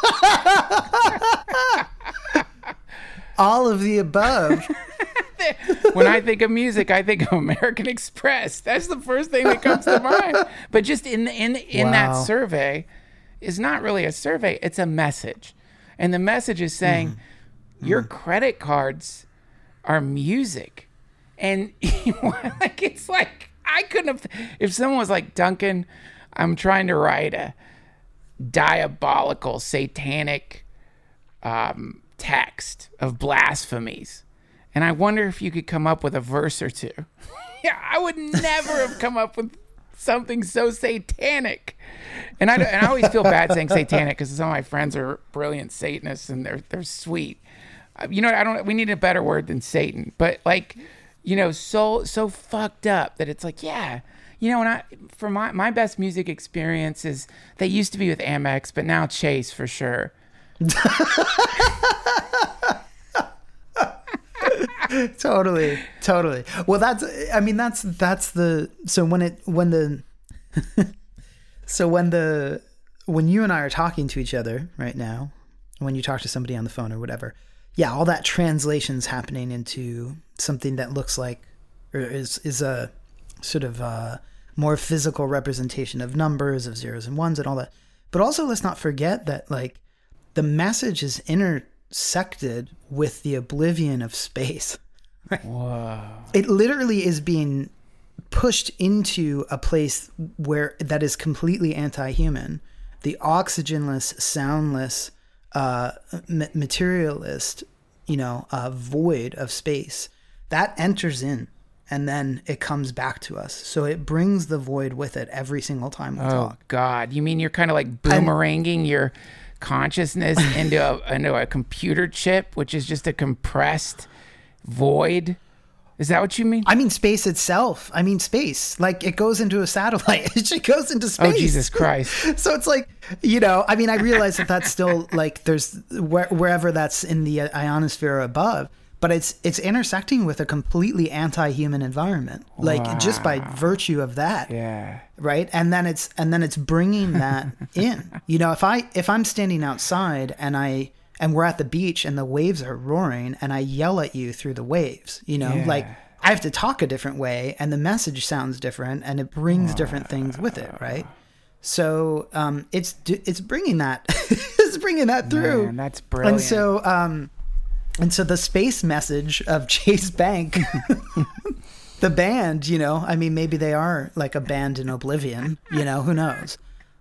All of the above. When I think of music, I think of American Express. That's the first thing that comes to mind. But just in in in Wow. that survey is not really a survey; it's a message, and the message is saying mm. your mm. credit cards are music, and like it's like I couldn't have. If someone was like, Duncan, I'm trying to write a diabolical, satanic um, text of blasphemies. And I wonder if you could come up with a verse or two. Yeah, I would never have come up with something so satanic. And I, and I always feel bad saying satanic because some of my friends are brilliant Satanists and they're they're sweet. Uh, you know, I don't. We need a better word than Satan. But like, you know, so so fucked up that it's like, yeah, you know, when I for my my best music experiences, they used to be with Amex, but now Chase for sure. totally totally well that's I mean that's that's the so when it when the so when the when you and I are talking to each other right now, when you talk to somebody on the phone or whatever, yeah, all that translation's happening into something that looks like or is is a sort of a more physical representation of numbers, of zeros and ones and all that. But also let's not forget that like the message is intersected with the oblivion of space. Right? Whoa. It literally is being pushed into a place where that is completely anti-human. The oxygenless, soundless, uh, ma- materialist, you know, uh, void of space that enters in, and then it comes back to us. So it brings the void with it every single time we oh, talk. Oh God! You mean you're kind of like boomeranging and- your consciousness into a, into a computer chip, which is just a compressed void? Is that what you mean? I mean space itself. I mean space. Like it goes into a satellite. It just goes into space. Oh Jesus Christ! So it's like, you know, I mean, I realize that that's still like there's where, wherever that's in the ionosphere or above, but it's it's intersecting with a completely anti-human environment, like Wow. just by virtue of that. Yeah. Right. And then it's and then it's bringing that in. You know, if I if I'm standing outside and I and we're at the beach and the waves are roaring and I yell at you through the waves, you know, Yeah. like I have to talk a different way and the message sounds different and it brings different things with it. Right. So um, it's it's bringing that it's bringing that through. Man, that's brilliant. And so um, and so the space message of Chase Bank, the band, you know, I mean, maybe they are like a band in oblivion, you know, who knows?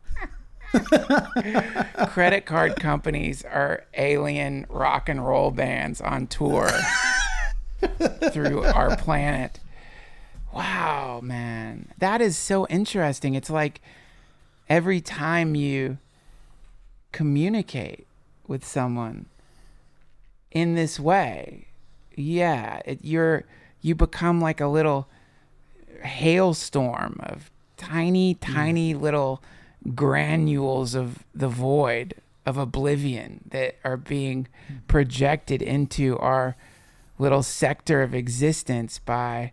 Credit card companies are alien rock and roll bands on tour through our planet. Wow, man. That is so interesting. It's like every time you communicate with someone in this way, yeah, it, you're you become like a little hailstorm of tiny, tiny mm. little granules of the void of oblivion that are being projected into our little sector of existence by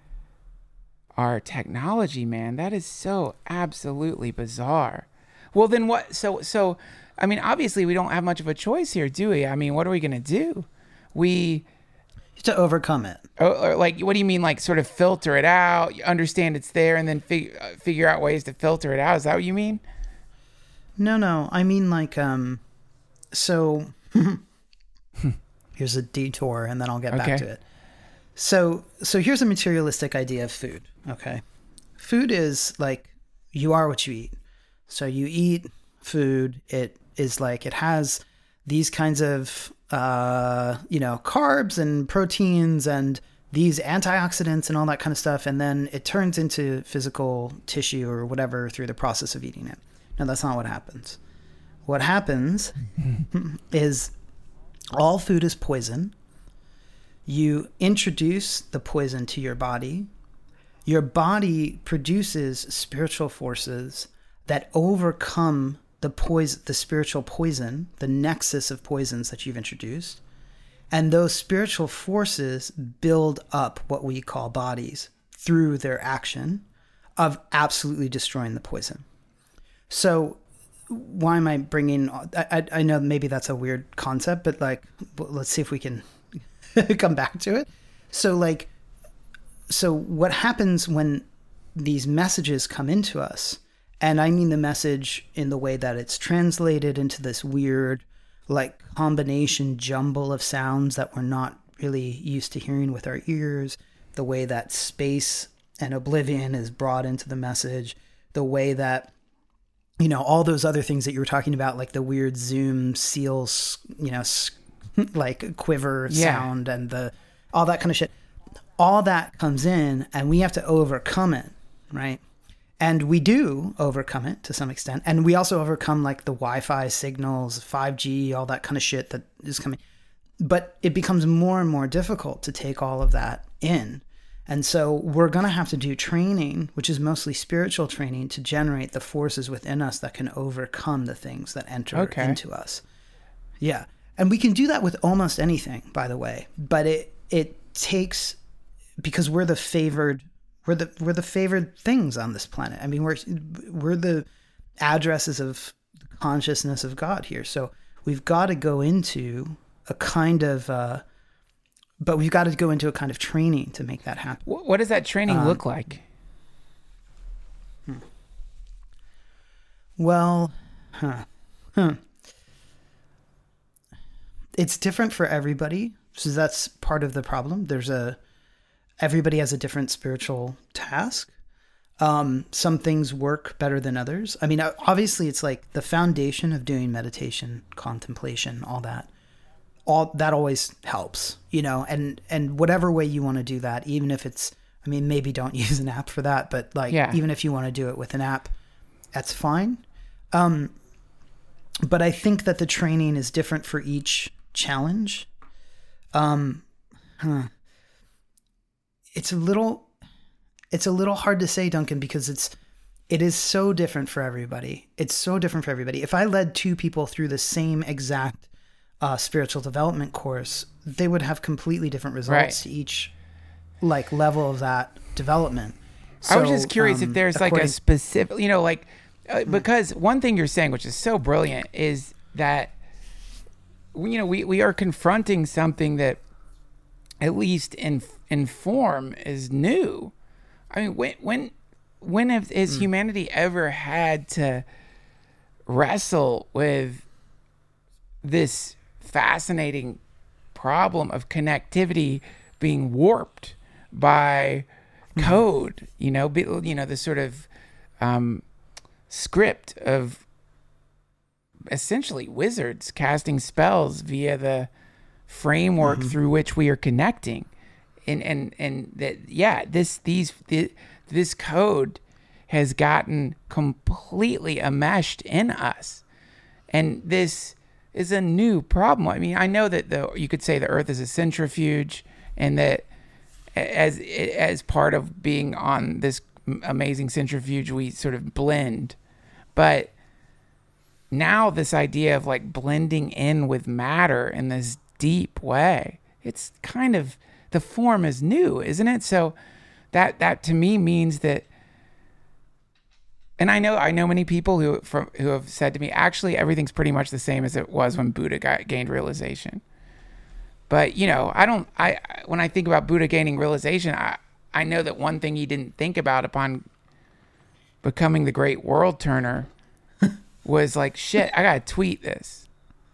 our technology, man. That is so absolutely bizarre. Well, then what? So, so, I mean, obviously we don't have much of a choice here, do we? I mean, what are we going to do? We... To overcome it. Or, or like, what do you mean? Like sort of filter it out, you understand it's there and then fig- uh, figure out ways to filter it out. Is that what you mean? No, no. I mean like, um, so here's a detour and then I'll get okay. back to it. So, so here's a materialistic idea of food. Okay. Food is like, you are what you eat. So you eat food. It is like, it has these kinds of, uh, you know, carbs and proteins and these antioxidants and all that kind of stuff. And then it turns into physical tissue or whatever through the process of eating it. No, that's not what happens. What happens is all food is poison. You introduce the poison to your body. Your body produces spiritual forces that overcome the poison, the spiritual poison, the nexus of poisons that you've introduced. And those spiritual forces build up what we call bodies through their action of absolutely destroying the poison. So why am I bringing, I, I know maybe that's a weird concept, but like, let's see if we can come back to it. So like, so what happens when these messages come into us, and I mean the message in the way that it's translated into this weird, like combination jumble of sounds that we're not really used to hearing with our ears, the way that space and oblivion is brought into the message, the way that, you know, all those other things that you were talking about, like the weird zoom seals, you know, like quiver yeah. sound and the, all that kind of shit. All that comes in and we have to overcome it, right? And we do overcome it to some extent. And we also overcome like the Wi-Fi signals, five G, all that kind of shit that is coming. But it becomes more and more difficult to take all of that in. And so we're going to have to do training, which is mostly spiritual training, to generate the forces within us that can overcome the things that enter okay. into us. Yeah. And we can do that with almost anything, by the way. But it it takes, because we're the favored We're the we're the favored things on this planet. I mean, we're we're the addresses of the consciousness of God here. So we've got to go into a kind of, uh, but we've got to go into a kind of training to make that happen. What does that training um, look like? Hmm. Well, huh, huh. It's different for everybody. So that's part of the problem. There's a Everybody has a different spiritual task. Um, some things work better than others. I mean, obviously it's like the foundation of doing meditation, contemplation, all that, all that always helps, you know, and, and whatever way you want to do that, even if it's, I mean, maybe don't use an app for that, but like, yeah. even if you want to do it with an app, that's fine. Um, but I think that the training is different for each challenge. Um, huh. It's a little, it's a little hard to say, Duncan, because it's, it is so different for everybody. It's so different for everybody. If I led two people through the same exact uh, spiritual development course, they would have completely different results Right. to each like level of that development. I was So, just curious um, if there's like a according- specific, you know, like, uh, because one thing you're saying, which is so brilliant, is that, you know, we, we are confronting something that, at least in in form, is new. I mean, when when when have, has Hmm. humanity ever had to wrestle with this fascinating problem of connectivity being warped by code? You know, be, you know, the sort of um, script of essentially wizards casting spells via the framework Mm-hmm. through which we are connecting, and and and that yeah, this these the, this code has gotten completely enmeshed in us, and this is a new problem. I mean, I know that the you could say the Earth is a centrifuge, and that as as part of being on this amazing centrifuge, we sort of blend, but now this idea of like blending in with matter in this deep way, it's kind of, the form is new, isn't it? So that that to me means that, and I know I know many people who from who have said to me, actually everything's pretty much the same as it was when Buddha got, gained realization. But you know, I don't I when I think about Buddha gaining realization, I I know that one thing he didn't think about upon becoming the great world turner was like, shit, I gotta tweet this.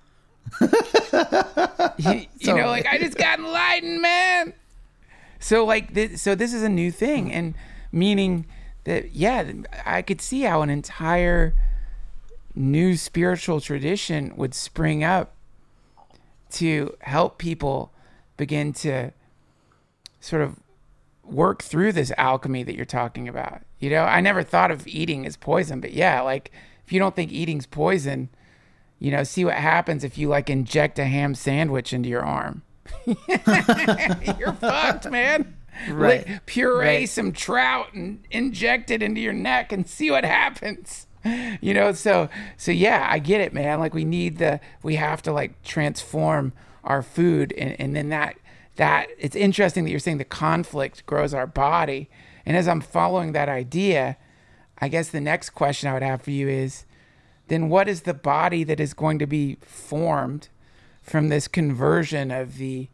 you, you know, like, I just got enlightened, man. So like this, so this is a new thing, and meaning that, yeah, I could see how an entire new spiritual tradition would spring up to help people begin to sort of work through this alchemy that you're talking about. You know, I never thought of eating as poison, but yeah, like, if you don't think eating's poison, you know, see what happens if you like inject a ham sandwich into your arm. You're fucked, man. Right. Like, puree Right. some trout and inject it into your neck and see what happens. You know, so so yeah, I get it, man. Like, we need the we have to like transform our food, and, and then that that it's interesting that you're saying the conflict grows our body. And as I'm following that idea, I guess the next question I would have for you is, then what is the body that is going to be formed from this conversion of the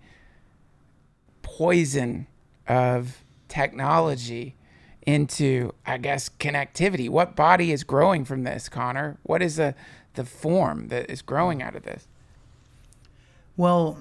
poison of technology into, I guess, connectivity? What body is growing from this, Connor? What is the, the form that is growing out of this? Well,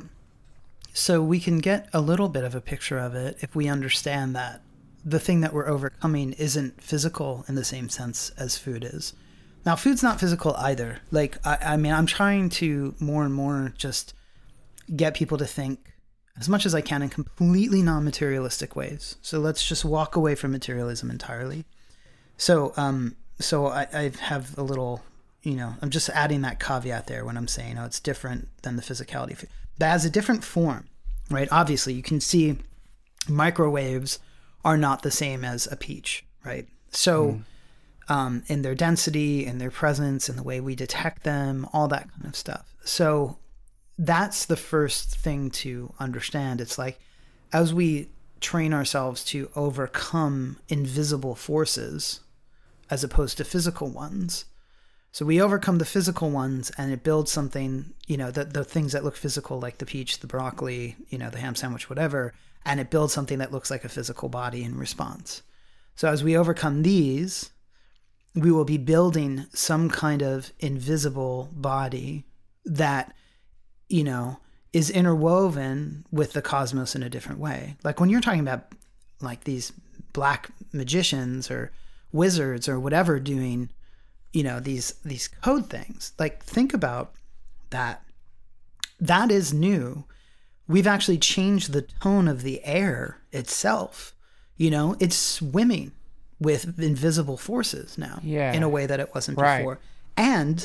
so we can get a little bit of a picture of it if we understand that the thing that we're overcoming isn't physical in the same sense as food is. Now, food's not physical either. Like, I, I mean, I'm trying to more and more just get people to think as much as I can in completely non-materialistic ways. So let's just walk away from materialism entirely. So, um, so I, I have a little, you know, I'm just adding that caveat there when I'm saying, oh, it's different than the physicality. That has a different form, right? Obviously, you can see microwaves are not the same as a peach, right? So mm. um, in their density, in their presence, in the way we detect them, all that kind of stuff. So that's the first thing to understand. It's like, as we train ourselves to overcome invisible forces as opposed to physical ones, so we overcome the physical ones and it builds something, you know, the, the things that look physical, like the peach, the broccoli, you know, the ham sandwich, whatever, and it builds something that looks like a physical body in response. So as we overcome these, we will be building some kind of invisible body that, you know, is interwoven with the cosmos in a different way. Like when you're talking about like these black magicians or wizards or whatever doing, you know, these these code things, like think about that. That is new. We've actually changed the tone of the air itself. You know, it's swimming with invisible forces now, yeah, in a way that it wasn't right. before. And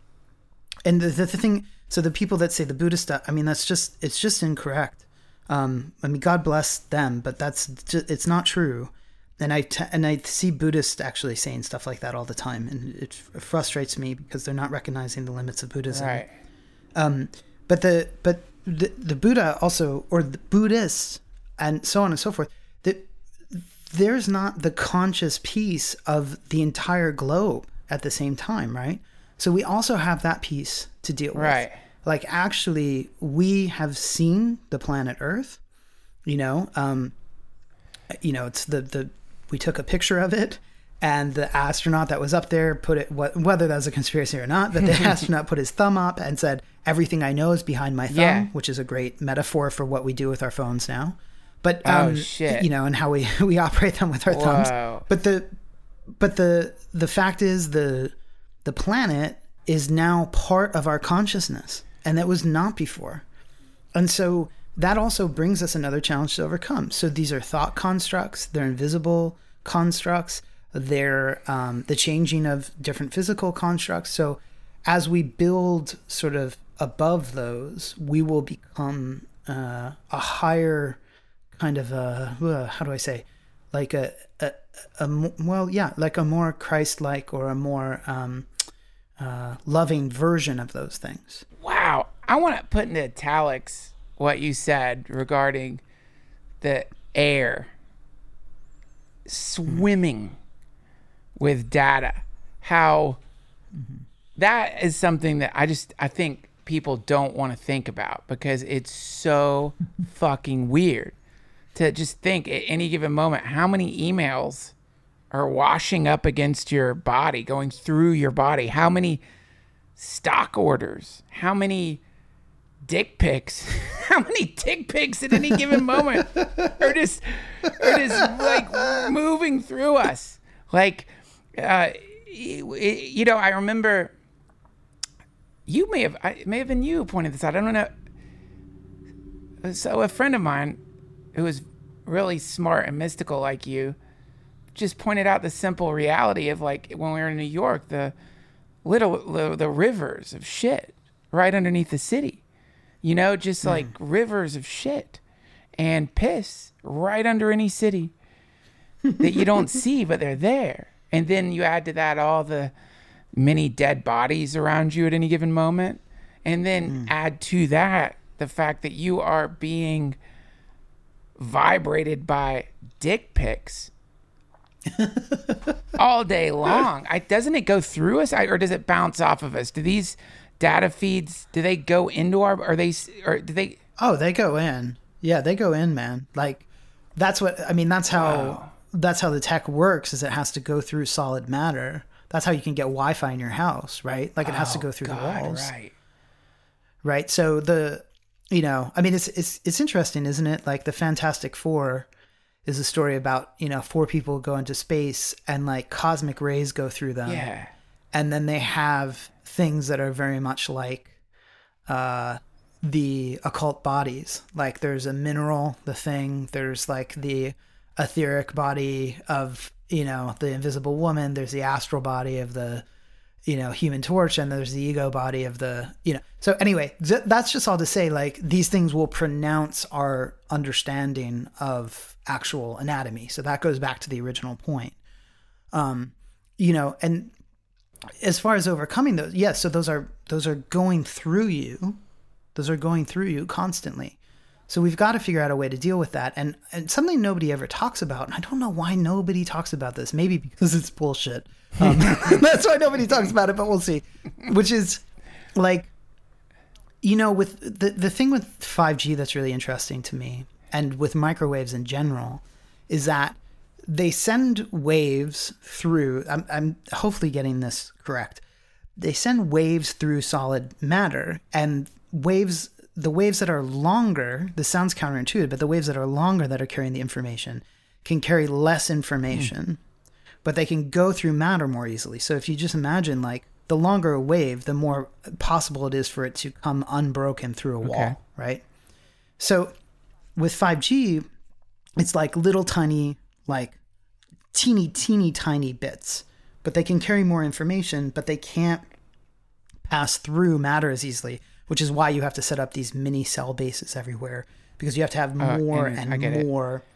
and the, the the thing, so the people that say the Buddhist stuff, I mean, that's just, it's just incorrect. Um, I mean, God bless them, but that's just, it's not true. And I t- and I see Buddhists actually saying stuff like that all the time, and it f- frustrates me because they're not recognizing the limits of Buddhism. Right. Um, But the but the, the Buddha also, or the Buddhists, and so on and so forth, that there's not the conscious piece of the entire globe at the same time, right? So we also have that piece to deal with. Right. Like, actually, we have seen the planet Earth, you know, um, you know, it's the, the, we took a picture of it, and the astronaut that was up there put it, whether that was a conspiracy or not, but the astronaut put his thumb up and said, everything I know is behind my thumb, yeah. which is a great metaphor for what we do with our phones now. But, um, oh, shit. you know, and how we, we operate them with our Whoa. thumbs. But the, but the, the fact is the, the planet is now part of our consciousness, and that was not before. And so that also brings us another challenge to overcome. So these are thought constructs, they're invisible constructs, they're um, the changing of different physical constructs. So as we build sort of above those, we will become uh, a higher kind of a, uh, how do I say, like a, a, a, a well, yeah, like a more Christ-like or a more um, uh, loving version of those things. Wow. I want to put into italics what you said regarding the air swimming mm-hmm. with data. How mm-hmm. that is something that I just, I think people don't want to think about, because it's so fucking weird to just think at any given moment how many emails are washing up against your body, going through your body, how many stock orders, how many dick pics, how many dick pics at any given moment are just, are just like moving through us. Like, uh, you know, I remember you may have, it may have been you who pointed this out. I don't know. So a friend of mine who was really smart and mystical like you just pointed out the simple reality of, like, when we were in New York, the little, the, the rivers of shit right underneath the city, you know, just like mm. rivers of shit and piss right under any city that you don't see, but they're there. And then you add to that all the many dead bodies around you at any given moment. And then mm. add to that the fact that you are being vibrated by dick pics all day long. I, doesn't it go through us, I, or does it bounce off of us? Do these data feeds, do they go into our, are they, or do they? Oh, they go in. Yeah, they go in, man. Like, that's what, I mean, that's how, wow. that's how the tech works, is it has to go through solid matter. That's how you can get Wi-Fi in your house, right? Like, it has oh, to go through God, the walls. Right. Right. So the, you know, I mean, it's, it's, it's interesting, isn't it? Like, the Fantastic Four is a story about, you know, four people go into space and, like, cosmic rays go through them. Yeah. And then they have things that are very much like uh, the occult bodies. Like, there's a mineral, the thing, there's like the etheric body of, you know, the Invisible Woman, there's the astral body of the, you know, Human Torch, and there's the ego body of the, you know. So anyway, th- that's just all to say, like, these things will pronounce our understanding of actual anatomy. So that goes back to the original point. Um, you know, and as far as overcoming those, yes, so those are those are going through you. Those are going through you constantly. So we've got to figure out a way to deal with that. And, and something nobody ever talks about, and I don't know why nobody talks about this, maybe because it's bullshit. Um, that's why nobody talks about it, but we'll see. Which is, like, you know, with the, the thing with five G that's really interesting to me, and with microwaves in general, is that they send waves through, I'm, I'm hopefully getting this correct. They send waves through solid matter, and waves, the waves that are longer, this sounds counterintuitive, but the waves that are longer that are carrying the information can carry less information, mm. but they can go through matter more easily. So if you just imagine, like, the longer a wave, the more possible it is for it to come unbroken through a wall, okay. right? So with five G, it's like little tiny, like teeny, teeny, tiny bits, but they can carry more information, but they can't pass through matter as easily, which is why you have to set up these mini cell bases everywhere, because you have to have more uh, and, and more, it.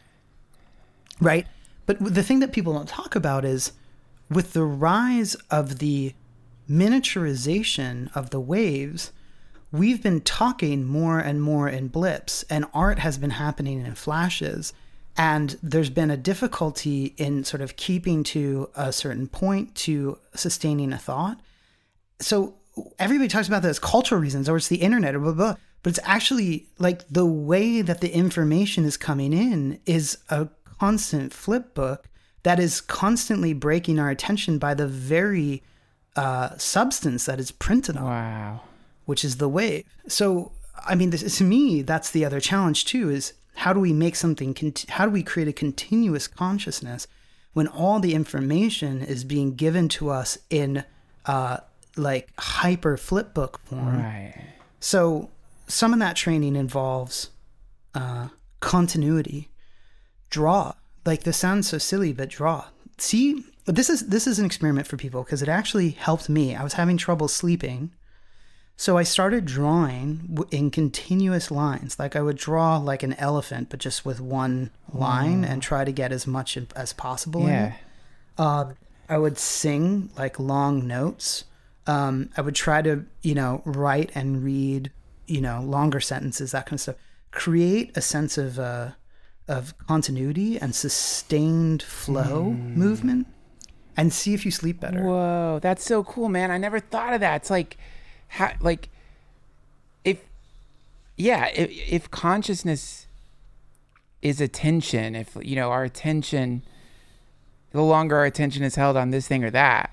right? But the thing that people don't talk about is, with the rise of the miniaturization of the waves, we've been talking more and more in blips, and art has been happening in flashes. And there's been a difficulty in sort of keeping to a certain point, to sustaining a thought. So everybody talks about this cultural reasons, or it's the internet, or blah, blah, blah. But it's actually like the way that the information is coming in is a constant flip book that is constantly breaking our attention by the very uh, substance that is printed on. Wow. Which is the wave. So, I mean, this, to me, that's the other challenge too, is how do we make something, cont- how do we create a continuous consciousness when all the information is being given to us in uh, like hyper flipbook form? Right. So some of that training involves uh, continuity, draw. Like, this sounds so silly, but draw. See, this is this is an experiment for people because it actually helped me. I was having trouble sleeping. So I started drawing in continuous lines. Like, I would draw like an elephant, but just with one line, and try to get as much as possible in Yeah. it. Uh, I would sing like long notes. Um, I would try to, you know, write and read, you know, longer sentences, that kind of stuff. Create a sense of uh, of continuity and sustained flow movement, and see if you sleep better. Whoa, that's so cool, man. I never thought of that. It's like, how, like, if, yeah, if, if consciousness is attention, if, you know, our attention, the longer our attention is held on this thing or that,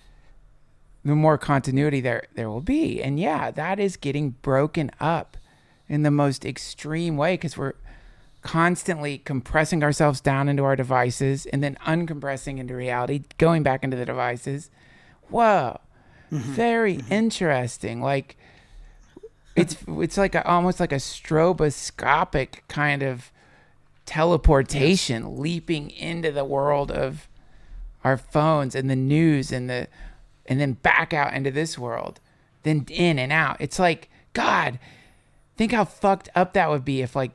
the more continuity there, there will be. And yeah, that is getting broken up in the most extreme way, because we're constantly compressing ourselves down into our devices and then uncompressing into reality, going back into the devices. Whoa. Mm-hmm. Very mm-hmm. interesting. Like, it's it's like a, almost like a stroboscopic kind of teleportation, yes. leaping into the world of our phones and the news and the and then back out into this world, then in and out. It's like, God, think how fucked up that would be if, like,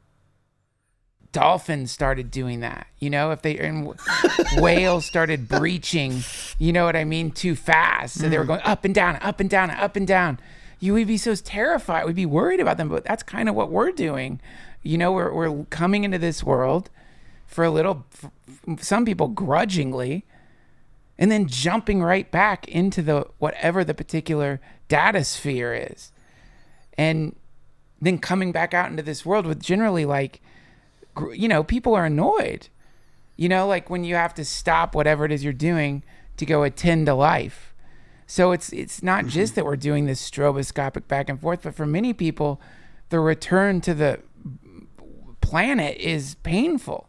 dolphins started doing that, you know, if they and whales started breaching, you know what I mean, too fast. So mm. they were going up and down, up and down, up and down. You would be so terrified. We'd be worried about them, but that's kind of what we're doing. You know, we're we're coming into this world for a little, for some people grudgingly, and then jumping right back into the whatever the particular data sphere is, and then coming back out into this world with generally, like, you know, people are annoyed, you know, like when you have to stop whatever it is you're doing to go attend to life. So it's it's not mm-hmm. just that we're doing this stroboscopic back and forth, but for many people, the return to the planet is painful.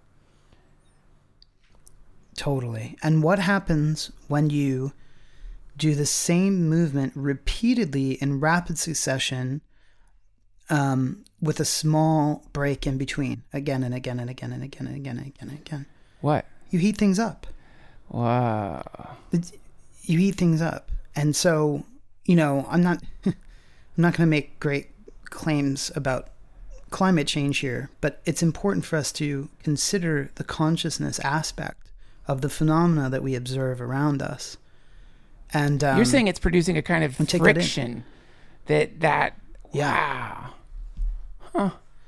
Totally. And what happens when you do the same movement repeatedly in rapid succession, um, with a small break in between, again and again and again and again and again and again and again? What? You heat things up. Wow. You heat things up. And so, you know, I'm not I'm not going to make great claims about climate change here, but it's important for us to consider the consciousness aspect of the phenomena that we observe around us. And um, you're saying it's producing a kind of friction that, that that yeah. Wow. Huh.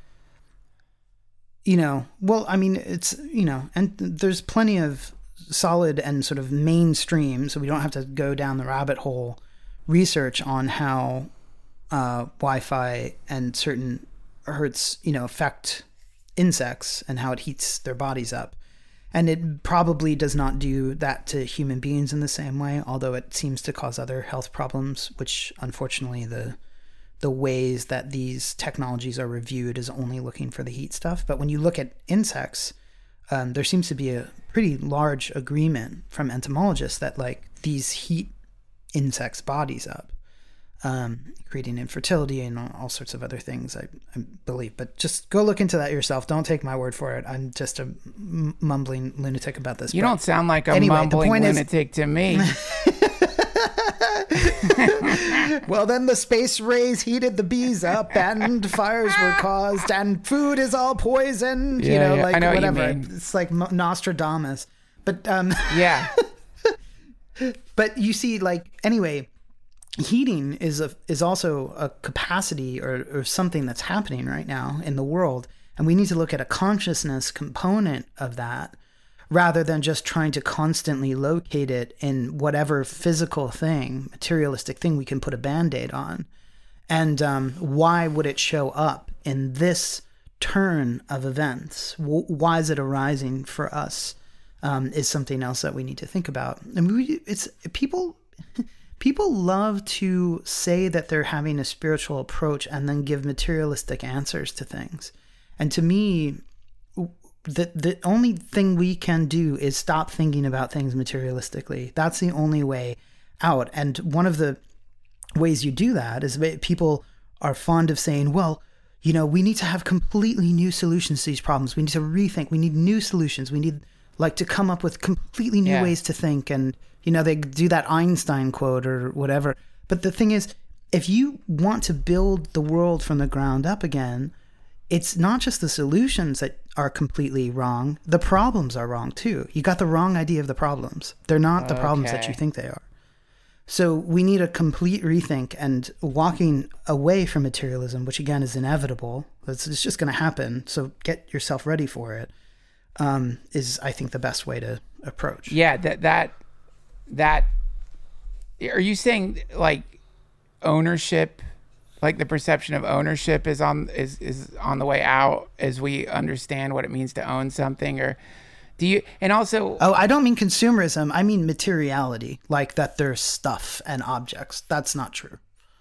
You know, well, I mean, it's, you know, and there's plenty of solid and sort of mainstream, so we don't have to go down the rabbit hole, research on how uh, Wi-Fi and certain hertz, you know, affect insects and how it heats their bodies up. And it probably does not do that to human beings in the same way, although it seems to cause other health problems, which unfortunately the the ways that these technologies are reviewed is only looking for the heat stuff. But when you look at insects, um, there seems to be a pretty large agreement from entomologists that, like, these heat insects' bodies up, um, creating infertility and all sorts of other things, I, I believe. But just go look into that yourself. Don't take my word for it. I'm just a m- mumbling lunatic about this. You but don't sound like a anyway, mumbling lunatic is, to me. Well, then the space rays heated the bees up, and fires were caused, and food is all poisoned. Yeah, you know, yeah. like I know whatever. What you mean. It's like Nostradamus. But um, yeah. But you see, like, anyway, heating is a is also a capacity or, or something that's happening right now in the world, and we need to look at a consciousness component of that rather than just trying to constantly locate it in whatever physical thing, materialistic thing we can put a band-aid on. And um, why would it show up in this turn of events? W- why is it arising for us? Um, is something else that we need to think about. And we, it's people. People love to say that they're having a spiritual approach and then give materialistic answers to things. And to me, the the only thing we can do is stop thinking about things materialistically. That's the only way out. And one of the ways you do that is that people are fond of saying, well, you know, we need to have completely new solutions to these problems. We need to rethink. We need new solutions. We need like to come up with completely new Yeah. ways to think. And, you know, they do that Einstein quote or whatever. But the thing is, if you want to build the world from the ground up again, it's not just the solutions that are completely wrong. The problems are wrong too. You got the wrong idea of the problems. They're not the problems that Okay. you think they are. So we need a complete rethink, and walking away from materialism, which again is inevitable. It's, it's just going to happen. So get yourself ready for it. Um, is I think the best way to approach. Yeah, that that that. Are you saying like ownership, like the perception of ownership is on is is on the way out as we understand what it means to own something, or do you? And also, Oh, I don't mean consumerism. I mean materiality, like that there's stuff and objects. That's not true.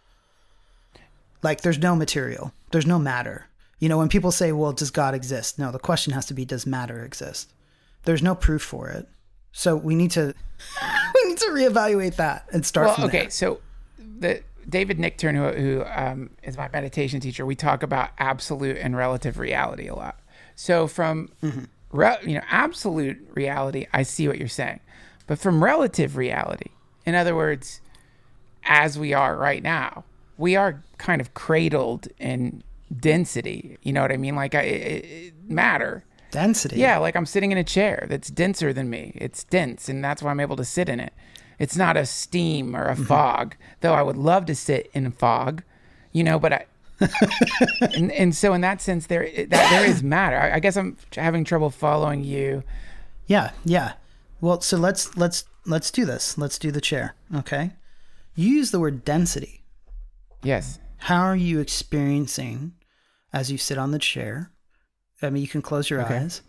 Like there's no material. There's no matter. You know, when people say, well, does God exist? No, the question has to be, does matter exist? There's no proof for it. So we need to we need to reevaluate that and start well, from okay, there. so the David Nichtern, who who um, is my meditation teacher, we talk about absolute and relative reality a lot. So from Mm-hmm. re, you know absolute reality, I see what you're saying, but from relative reality, in other words, as we are right now, we are kind of cradled in density. You know what I mean? Like I, it, it, matter. Density. Yeah, like I'm sitting in a chair that's denser than me. It's dense, and that's why I'm able to sit in it. It's not a steam or a Mm-hmm. fog, though I would love to sit in fog, you know, but I, and, and so in that sense, there that there is matter. I, I guess I'm having trouble following you. Yeah, yeah. Well, so let's let's let's do this. Let's do the chair. Okay. You use the word density. Yes. How are you experiencing as you sit on the chair? I mean, you can close your Okay. eyes.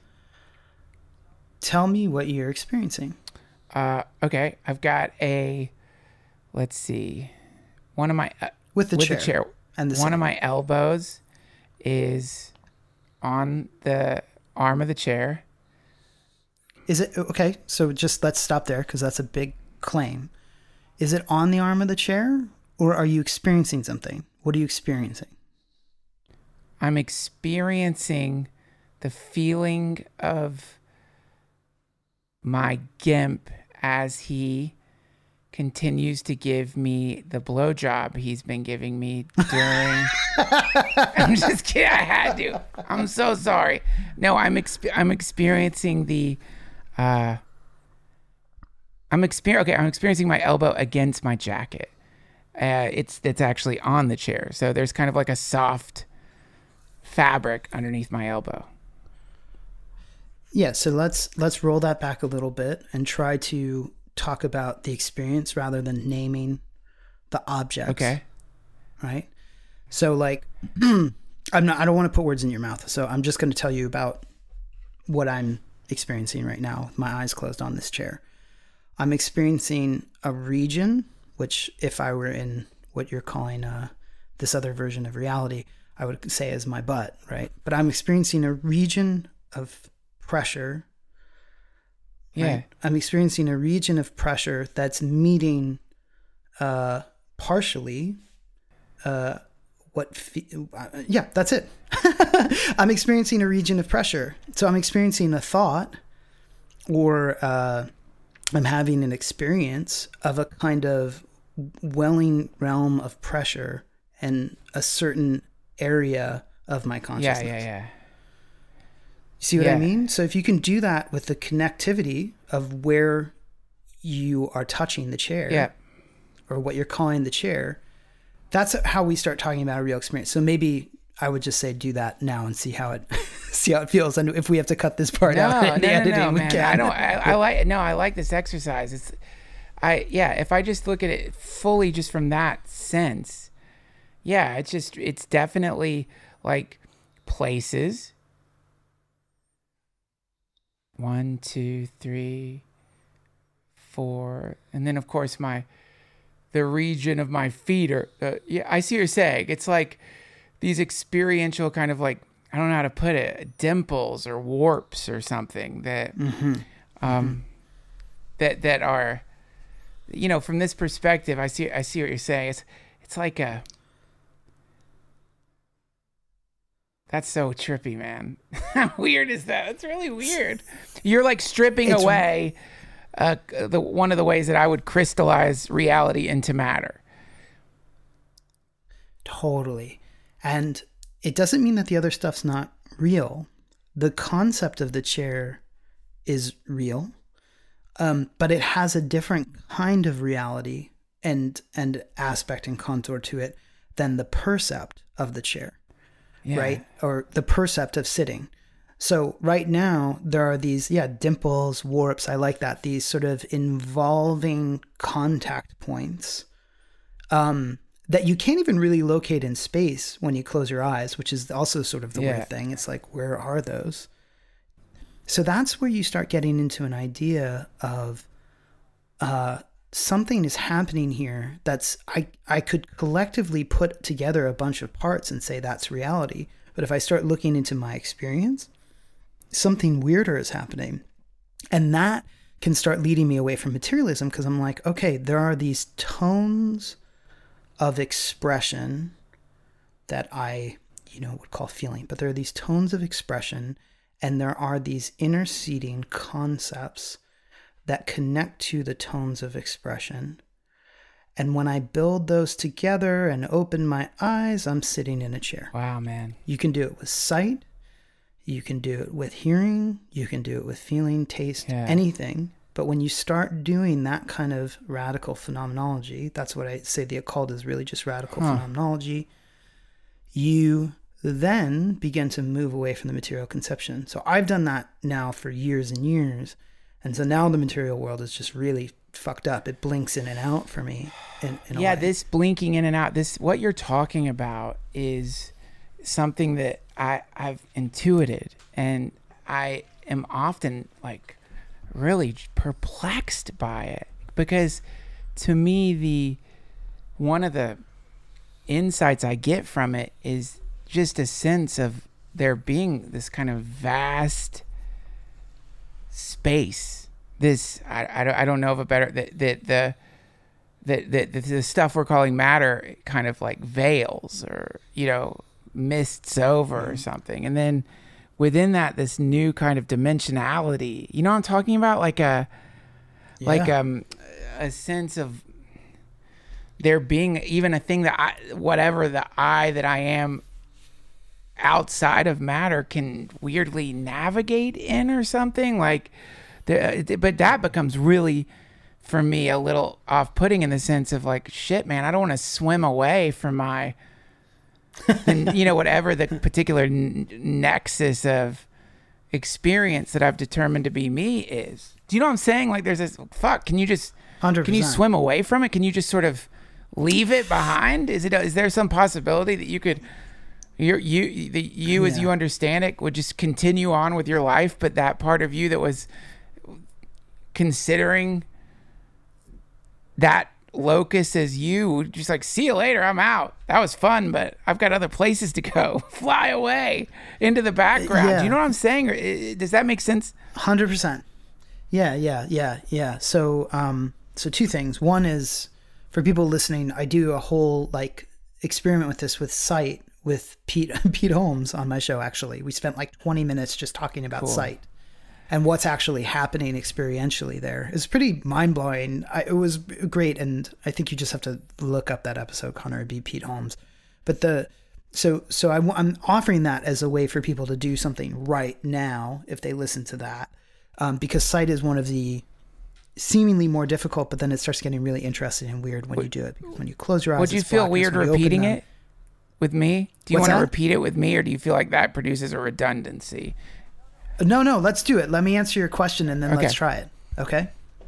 Tell me what you're experiencing. Uh, okay. I've got a, let's see, one of my, uh, With the with chair the chair. and the one seat. of my elbows is on the arm of the chair. Is it okay? So just let's stop there because that's a big claim. Is it on the arm of the chair, or are you experiencing something? What are you experiencing? I'm experiencing the feeling of my gimp as he continues to give me the blowjob he's been giving me during. I'm just kidding. I had to. I'm so sorry. No, I'm exp- I'm experiencing the. Uh, I'm exper- Okay, I'm experiencing my elbow against my jacket. Uh, it's it's actually on the chair, so there's kind of like a soft fabric underneath my elbow. Yeah, so let's let's roll that back a little bit and try to talk about the experience rather than naming the objects. Okay. Right? So like I'm not I don't want to put words in your mouth. So I'm just going to tell you about what I'm experiencing right now with my eyes closed on this chair. I'm experiencing a region which, if I were in what you're calling uh, this other version of reality, I would say is my butt, right? But I'm experiencing a region of pressure. Yeah. Right? I'm experiencing a region of pressure that's meeting uh, partially uh, what, fe- uh, yeah, that's it. I'm experiencing a region of pressure. So I'm experiencing a thought, or uh, I'm having an experience of a kind of welling realm of pressure in a certain area of my Yeah, consciousness. yeah, yeah. See what I Yeah. mean? So if you can do that with the connectivity of where you are touching the chair, Yeah. or what you're calling the chair, that's how we start talking about a real experience. So maybe I would just say do that now and see how it see how it feels. And if we have to cut this part no, out in the no, no, editing, no, we man. can. I don't. I, I like. No, I like this exercise. It's. I yeah. If I just look at it fully, just from that sense, yeah, it's just it's definitely like places. One, two, three, four, and then of course my the region of my feet are. Uh, yeah, I see what you're saying. It's like these experiential kind of like, I don't know how to put it, dimples or warps or something that mm-hmm. um mm-hmm. that that are, you know, from this perspective, I see I see what you're saying. It's it's like a that's so trippy, man. How weird is that? It's really weird. You're like stripping it's, away uh, the one of the ways that I would crystallize reality into matter. Totally. And it doesn't mean that the other stuff's not real. The concept of the chair is real, um, but it has a different kind of reality and and aspect and contour to it than the percept of the chair. Yeah. Right? Or the percept of sitting. So right now there are these, yeah, dimples, warps. I like that. These sort of involving contact points um, that you can't even really locate in space when you close your eyes, which is also sort of the yeah. weird thing. It's like, where are those? So that's where you start getting into an idea of uh, something is happening here that's, I, I could collectively put together a bunch of parts and say that's reality. But if I start looking into my experience, something weirder is happening. And that can start leading me away from materialism, because I'm like, okay, there are these tones of expression that I, you know, would call feeling, but there are these tones of expression, and there are these interceding concepts that connect to the tones of expression. And when I build those together and open my eyes, I'm sitting in a chair. Wow, man. You can do it with sight. You can do it with hearing. You can do it with feeling, taste, yeah. anything. But when you start doing that kind of radical phenomenology, that's what I say the occult is really just radical huh. phenomenology, you then begin to move away from the material conception. So I've done that now for years and years. And so now the material world is just really fucked up. It blinks in and out for me. In, in yeah, a way. This blinking in and out, this what you're talking about is something that I, I've intuited. And I am often like really perplexed by it. Because to me, the one of the insights I get from it is just a sense of there being this kind of vast space. This I, I, don't, I don't know of a better that that the that the, the the stuff we're calling matter kind of like veils or you know mists over mm-hmm. or something, and then within that this new kind of dimensionality. You know what I'm talking about? Like a yeah. like um a sense of there being even a thing that I whatever the I that I am outside of matter can weirdly navigate in or something like the, but that becomes really for me a little off-putting in the sense of like shit man I don't want to swim away from my and you know whatever the particular n- nexus of experience that I've determined to be me is. Do you know what I'm saying? Like there's this fuck can you just one hundred percent. Can you swim away from it? Can you just sort of leave it behind? Is it is there some possibility that you could You're, you, the you yeah. as you understand it, would just continue on with your life, but that part of you that was considering that locus as you, would just like, see you later, I'm out. That was fun, but I've got other places to go. Fly away into the background. Yeah. Do you know what I'm saying? Or, does that make sense? one hundred percent. Yeah, yeah, yeah, yeah. So, um, so two things. One is, for people listening, I do a whole, like, experiment with this with sight, with Pete Pete Holmes on my show. Actually, we spent like twenty minutes just talking about cool. sight and what's actually happening experientially there. It's pretty mind-blowing. I, it was great, and I think you just have to look up that episode, Connor. It'd be Pete Holmes. But the so so I, I'm offering that as a way for people to do something right now if they listen to that, um, because sight is one of the seemingly more difficult, but then it starts getting really interesting and weird when you do it. Because when you close your eyes, Would you it's feel blackness. weird When you open repeating them- it with me? Do you What's want to that? repeat it with me, or do you feel like that produces a redundancy? No, no, let's do it. Let me answer your question and then Okay. let's try it. Okay.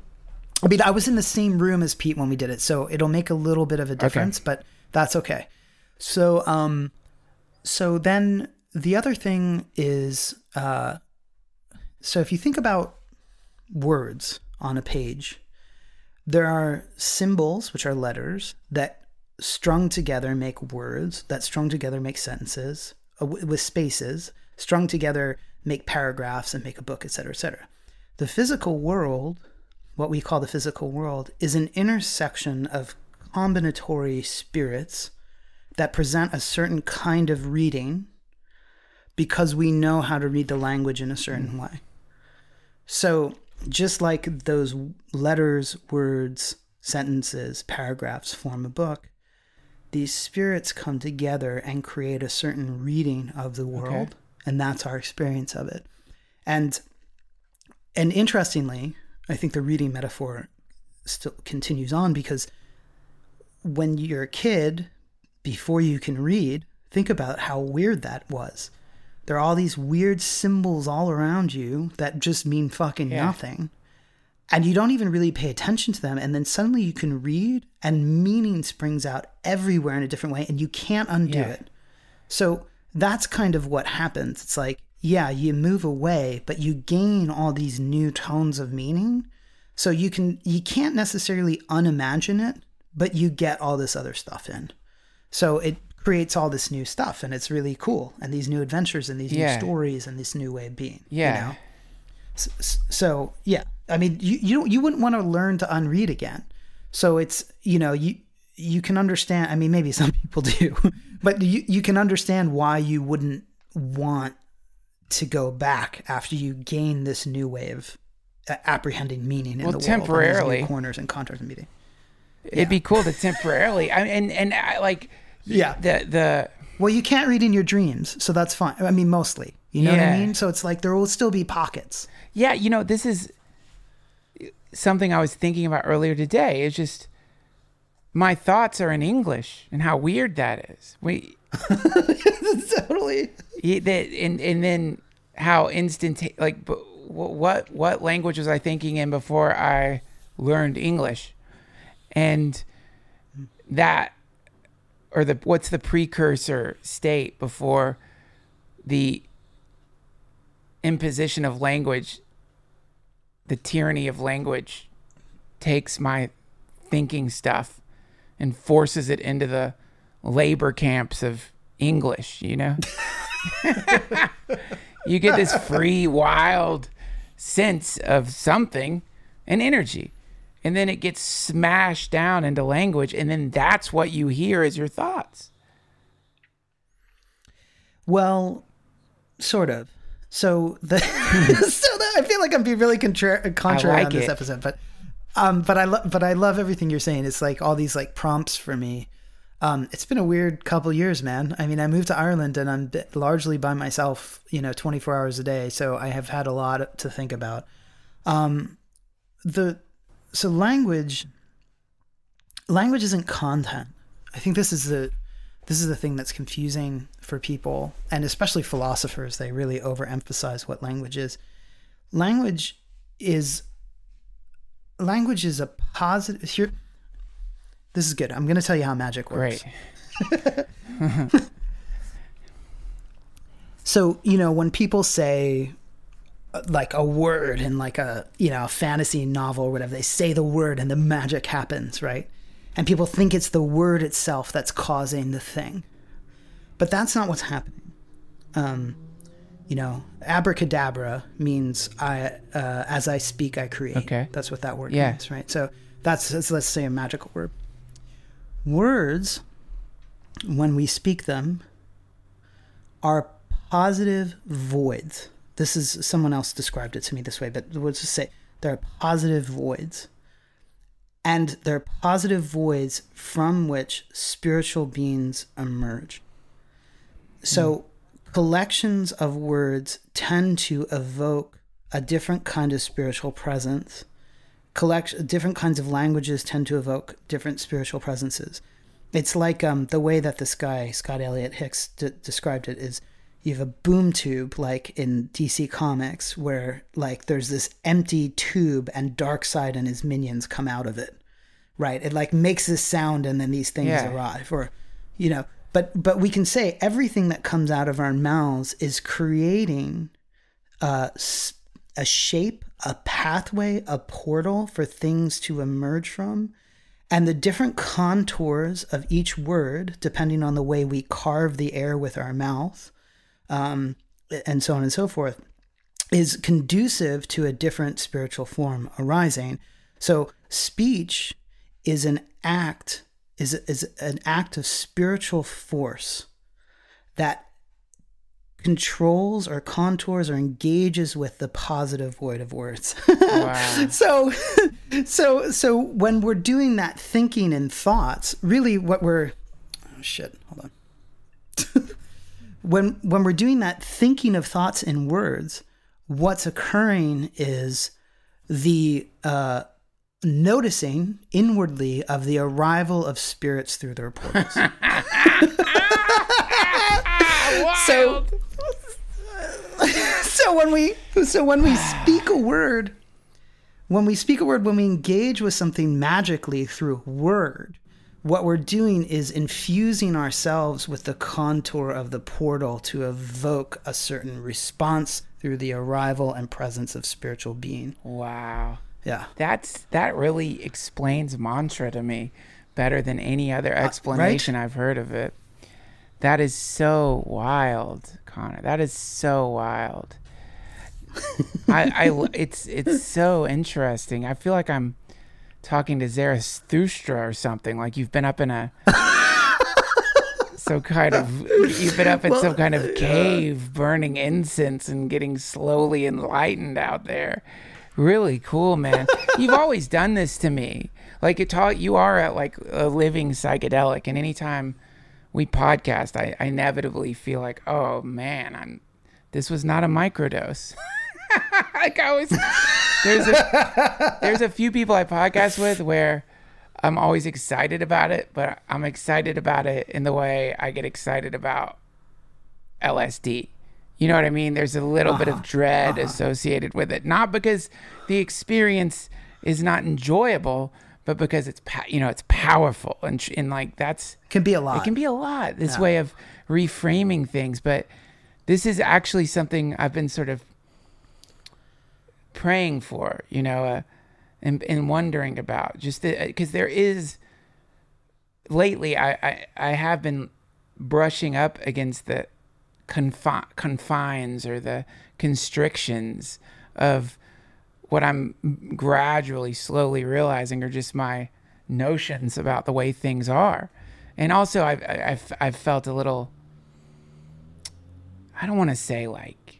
I mean, I was in the same room as Pete when we did it, so it'll make a little bit of a difference, but that's okay. So, um, so then the other thing is, uh, so if you think about words on a page, there are symbols, which are letters, that strung together make words, that strung together make sentences uh, w- with spaces, strung together make paragraphs and make a book, et cetera, et cetera. The physical world, what we call the physical world, is an intersection of combinatory spirits that present a certain kind of reading because we know how to read the language in a certain mm-hmm. way. So just like those letters, words, sentences, paragraphs form a book, these spirits come together and create a certain reading of the world, okay. and that's our experience of it. And and interestingly, I think the reading metaphor still continues on, because when you're a kid, before you can read, think about how weird that was. There are all these weird symbols all around you that just mean fucking yeah. nothing. And you don't even really pay attention to them. And then suddenly you can read and meaning springs out everywhere in a different way and you can't undo yeah. it. So that's kind of what happens. It's like, yeah, you move away, but you gain all these new tones of meaning. So you can, you can't necessarily unimagine it, but you get all this other stuff in. So it creates all this new stuff and it's really cool. And these new adventures and these yeah. new stories and this new way of being. Yeah. You know? So, so yeah. I mean, you you you wouldn't want to learn to unread again. So it's, you know, you you can understand. I mean, maybe some people do, but you you can understand why you wouldn't want to go back after you gain this new way of apprehending meaning in well, the temporarily, world. Temporarily, corners and contours of meaning. It'd yeah. be cool to temporarily. I and and I like. Yeah. The the. Well, you can't read in your dreams, so that's fine. I mean, mostly. You know yeah. what I mean? So it's like there will still be pockets. Yeah, you know, this is something I was thinking about earlier today. It's just my thoughts are in English and how weird that is. We totally. Yeah, that and and then how instant like what what language was I thinking in before I learned English, and that or the what's the precursor state before the imposition of language, the tyranny of language takes my thinking stuff and forces it into the labor camps of English, you know? You get this free, wild sense of something and energy. And then it gets smashed down into language. And then that's what you hear as your thoughts. Well, sort of. So the so the, I feel like I'm being really contra- contrary like on this it. episode, but um, but I love but I love everything you're saying. It's like all these like prompts for me. Um, it's been a weird couple years, man. I mean, I moved to Ireland and I'm largely by myself, you know, twenty-four hours a day. So I have had a lot to think about. Um, the so language language isn't content. I think this is the This is the thing that's confusing for people, and especially philosophers. They really overemphasize what language is. Language is language is a positive. Here, this is good. I'm going to tell you how magic works. Great. So, you know, when people say like a word in like a, you know, a fantasy novel or whatever, they say the word and the magic happens, right? And people think it's the word itself that's causing the thing. But that's not what's happening. Um, you know, abracadabra means I, uh, as I speak, I create. Okay. That's what that word yeah. means, right? So that's, that's, let's say, a magical word. Words, when we speak them, are positive voids. This is, someone else described it to me this way, but we'll just say they're positive voids. And they're positive voids from which spiritual beings emerge. So mm. collections of words tend to evoke a different kind of spiritual presence. collect different kinds of languages tend to evoke different spiritual presences. It's like um, the way that this guy, Scott Elliott Hicks, d- described it is you have a boom tube like in D C Comics where like there's this empty tube and Darkseid and his minions come out of it, right? It like makes this sound and then these things Yeah. arrive, or, you know, but, but we can say everything that comes out of our mouths is creating uh, a shape, a pathway, a portal for things to emerge from. And the different contours of each word, depending on the way we carve the air with our mouth, um, and so on and so forth, is conducive to a different spiritual form arising. So speech is an act, is, is an act of spiritual force that controls or contours or engages with the positive void of words. Wow. so, so, so when we're doing that thinking and thoughts, really what we're, oh shit, hold on. when, when we're doing that thinking of thoughts in words, what's occurring is the, uh, noticing inwardly of the arrival of spirits through their portals. So, so when we so when we speak a word, when we speak a word, when we engage with something magically through word, what we're doing is infusing ourselves with the contour of the portal to evoke a certain response through the arrival and presence of spiritual being. Wow. Yeah. That's that really explains mantra to me better than any other explanation uh, right? I've heard of it. That is so wild, Connor. That is so wild. I, I, it's it's so interesting. I feel like I'm talking to Zarathustra or something. Like you've been up in a some kind of you've been up in well, some kind of cave, burning incense and getting slowly enlightened out there. Really cool, man. You've always done this to me. Like it taught you are at like a living psychedelic, and anytime we podcast, I, I inevitably feel like, oh man, I'm this was not a microdose. Like I was there's a there's a few people I podcast with where I'm always excited about it, but I'm excited about it in the way I get excited about L S D. You know what I mean? There's a little uh-huh. bit of dread uh-huh. associated with it, not because the experience is not enjoyable, but because it's, you know, it's powerful and, and like that's can be a lot. It can be a lot. This yeah. way of reframing things, but this is actually something I've been sort of praying for, you know, uh, and and wondering about. Just because the, there is lately, I, I I have been brushing up against the confi- confines or the constrictions of what I'm gradually, slowly realizing are just my notions about the way things are. And also I've, I've, I've felt a little, I don't want to say like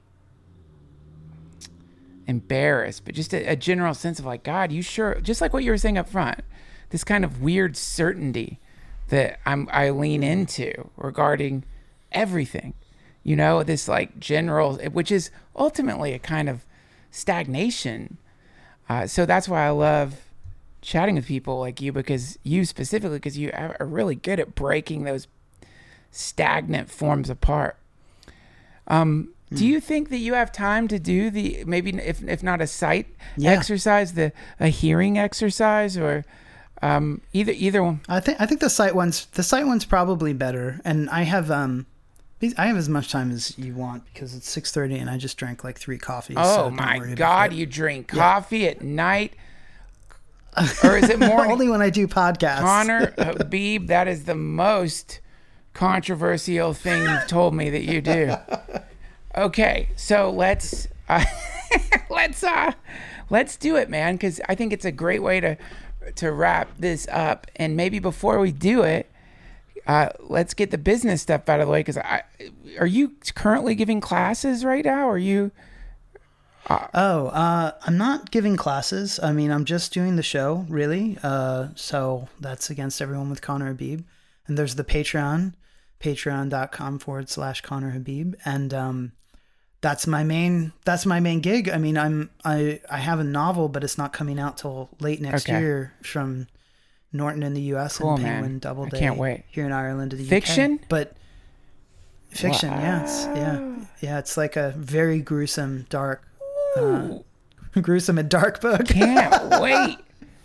embarrassed, but just a, a general sense of like, God, you sure, just like what you were saying up front, this kind of weird certainty that I'm, I lean into regarding everything, you know, this like general, which is ultimately a kind of stagnation. Uh, so that's why I love chatting with people like you, because you specifically, because you are really good at breaking those stagnant forms apart. Um, mm. Do you think that you have time to do the, maybe if if not a sight yeah. exercise, the a hearing exercise, or um, either either one? I think I think the sight one's the sight one's probably better, and I have um. I have as much time as you want because it's six thirty and I just drank like three coffees. Oh so my God, you drink coffee yeah. at night? Or is it morning? Only when I do podcasts. Connor Habib, that is the most controversial thing you've told me that you do. Okay, so let's uh, let's uh, let's do it, man, because I think it's a great way to to wrap this up. And maybe before we do it, Uh, let's get the business stuff out of the way, because I are you currently giving classes right now? Or are you? Uh, oh, uh, I'm not giving classes. I mean, I'm just doing the show, really. Uh, so that's Against Everyone with Connor Habib. And there's the Patreon, patreon.com forward slash Connor Habib. And um, that's my main that's my main gig. I mean, I'm I I have a novel, but it's not coming out till late next Okay. year from Norton in the U S Cool, and man. Penguin Doubleday I can't wait. here in Ireland in the Fiction? U K. But fiction, yeah, it's, yeah, yeah. It's like a very gruesome, dark, uh, gruesome and dark book. Can't wait.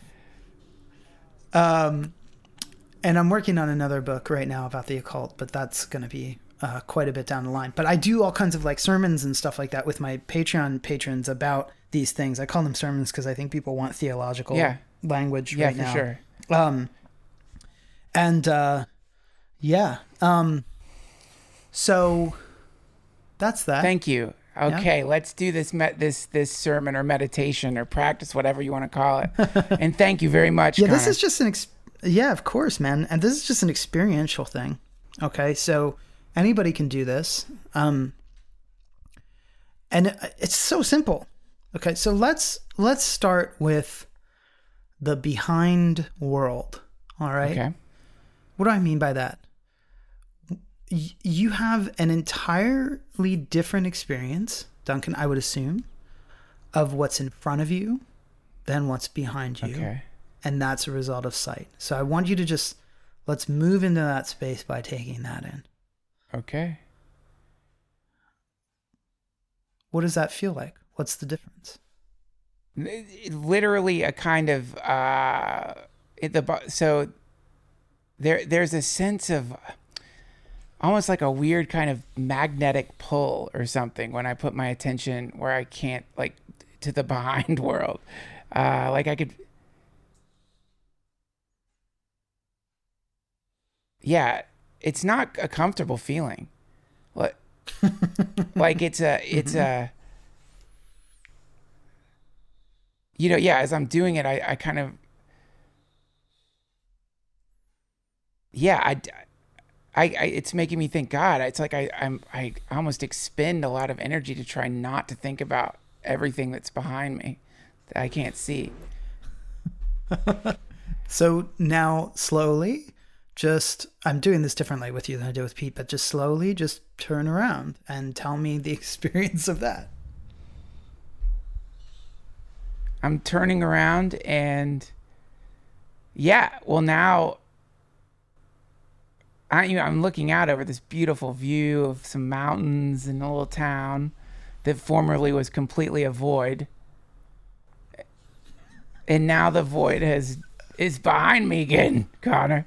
Um, and I'm working on another book right now about the occult, but that's going to be uh, quite a bit down the line. But I do all kinds of like sermons and stuff like that with my Patreon patrons about these things. I call them sermons because I think people want theological Yeah. language Yeah, right for now. sure. Um, and uh, yeah, um, so that's that. Thank you. Okay, let's do this met this this sermon or meditation or practice, whatever you want to call it. And thank you very much. Yeah, this Connor. is just an ex- yeah, of course, man. And this is just an experiential thing. Okay, so anybody can do this. Um, and it- it's so simple. Okay, so let's let's start with the behind world. All right. Okay. What do I mean by that? Y- You have an entirely different experience, Duncan, I would assume, of what's in front of you than what's behind you. Okay. And that's a result of sight. So I want you to just, let's move into that space by taking that in. Okay. What does that feel like? What's the difference? Literally a kind of uh, it, the bo- so there there's a sense of almost like a weird kind of magnetic pull or something when I put my attention where I can't, like, to the behind world. Uh, like I could, yeah, it's not a comfortable feeling. What, like it's a, it's a, you know, yeah, as I'm doing it, I, I kind of, yeah, I, I, I, it's making me think, God, it's like I, I'm, I almost expend a lot of energy to try not to think about everything that's behind me that I can't see. So now slowly, just, I'm doing this differently with you than I did with Pete, but just slowly, just turn around and tell me the experience of that. I'm turning around and yeah, well now I, you know, I'm looking out over this beautiful view of some mountains and a little town that formerly was completely a void. And now the void has is behind me again, Connor.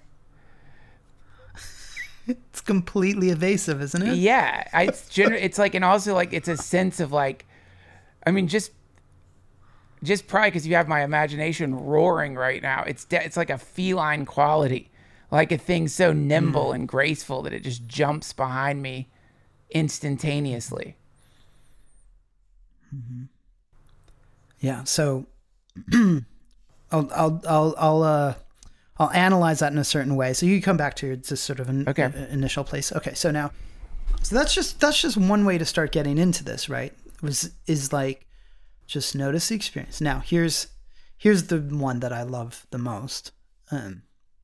It's completely evasive, isn't it? Yeah, I, it's gener- it's like, and also like it's a sense of like, I mean, just just probably because you have my imagination roaring right now. It's de- it's like a feline quality, like a thing so nimble mm. and graceful that it just jumps behind me instantaneously. Mm-hmm. Yeah. So I'll I'll I'll I'll uh I'll analyze that in a certain way. So you come back to just sort of an okay. a, initial place. Okay. So now, so that's just that's just one way to start getting into this, right? Was is like just notice the experience. Now here's here's the one that I love the most. Um,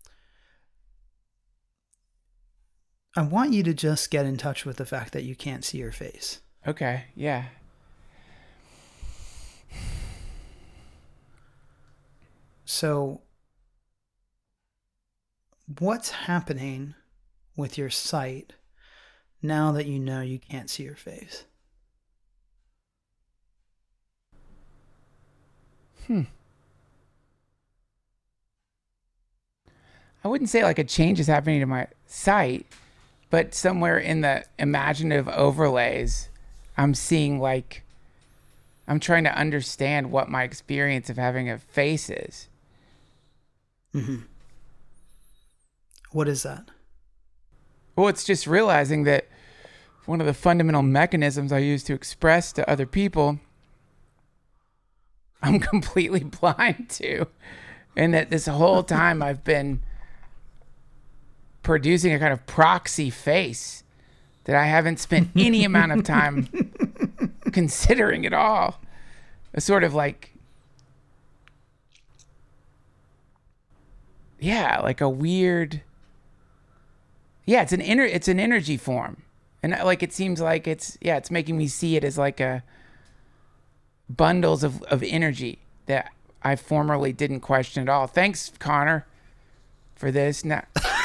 I want you to just get in touch with the fact that you can't see your face. Okay. Yeah. So what's happening with your sight now that you know you can't see your face? Hmm. I wouldn't say like a change is happening to my sight, but somewhere in the imaginative overlays, I'm seeing like, I'm trying to understand what my experience of having a face is. Mm-hmm. What is that? Well, it's just realizing that one of the fundamental mechanisms I use to express to other people, I'm completely blind to. And that this whole time I've been producing a kind of proxy face that I haven't spent any amount of time considering at all. A sort of like, yeah, like a weird, yeah, it's an inner, it's an energy form. And like, it seems like it's, yeah, it's making me see it as like a bundles of, of energy that I formerly didn't question at all. Thanks, Connor, for this. Now,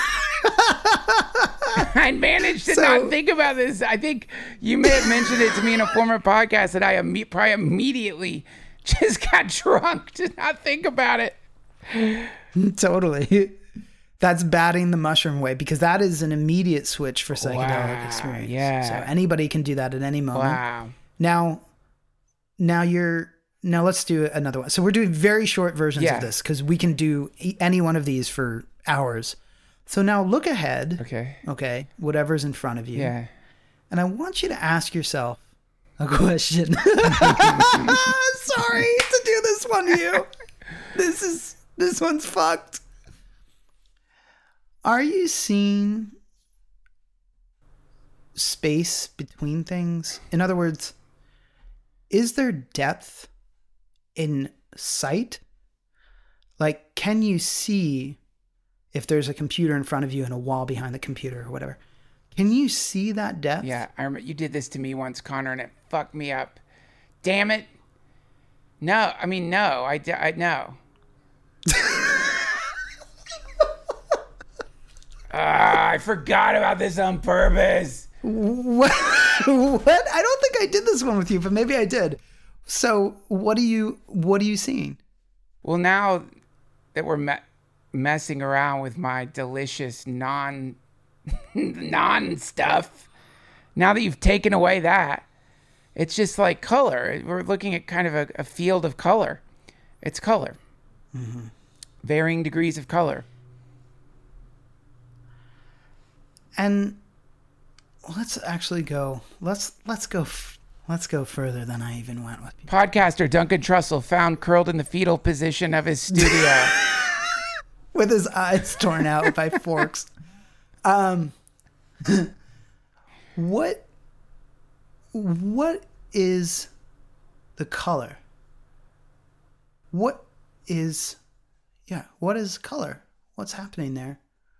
I managed to so, not think about this. I think you may have mentioned it to me in a former podcast that I imme- probably immediately just got drunk to not think about it. Totally. That's batting the mushroom way, because that is an immediate switch for psychedelic wow, experience. Yeah. So anybody can do that at any moment. Wow. Now, now you're, now let's do another one. So we're doing very short versions yeah. of this because we can do any one of these for hours. So now look ahead. Okay. Okay. Whatever's in front of you. Yeah. And I want you to ask yourself a question. Sorry to do this one to you. This is, this one's fucked. Are you seeing space between things? In other words, is there depth in sight? Like, can you see if there's a computer in front of you and a wall behind the computer or whatever? Can you see that depth? Yeah, I remember you did this to me once, Connor, and it fucked me up. Damn it. No, I mean, no, I, I no. Ah, I forgot about this on purpose. What? What? I don't think I did this one with you, but maybe I did. So, what are you? What are you seeing? Well, now that we're me- messing around with my delicious non non stuff, now that you've taken away that, it's just like color. We're looking at kind of a, a field of color. It's color, mm-hmm. varying degrees of color. And let's actually go. Let's let's go. Let's go further than I even went with. Podcaster Duncan Trussell found curled in the fetal position of his studio, with his eyes torn out by forks. Um, what what is the color? What is yeah? What is color? What's happening there?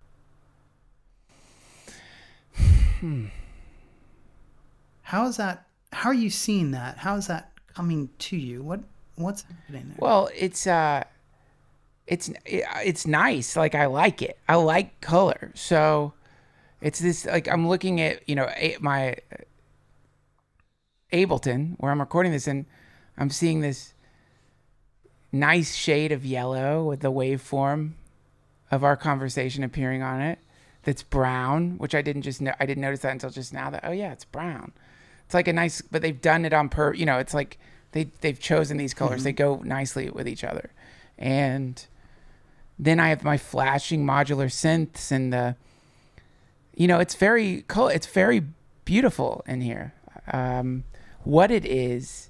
Hmm. How is that? How are you seeing that? How is that coming to you? What What's happening there? Well, it's uh, it's it's nice. Like, I like it. I like color. So it's this. Like, I'm looking at, you know, my Ableton where I'm recording this, and I'm seeing this nice shade of yellow with the waveform of our conversation appearing on it. That's brown, which I didn't just know. I didn't notice that until just now. That, oh yeah, it's brown. It's like a nice, but they've done it on per. You know, it's like they they've chosen these colors. Mm-hmm. They go nicely with each other. And then I have my flashing modular synths and the. You know, it's very cool. It's very beautiful in here. Um, what it is.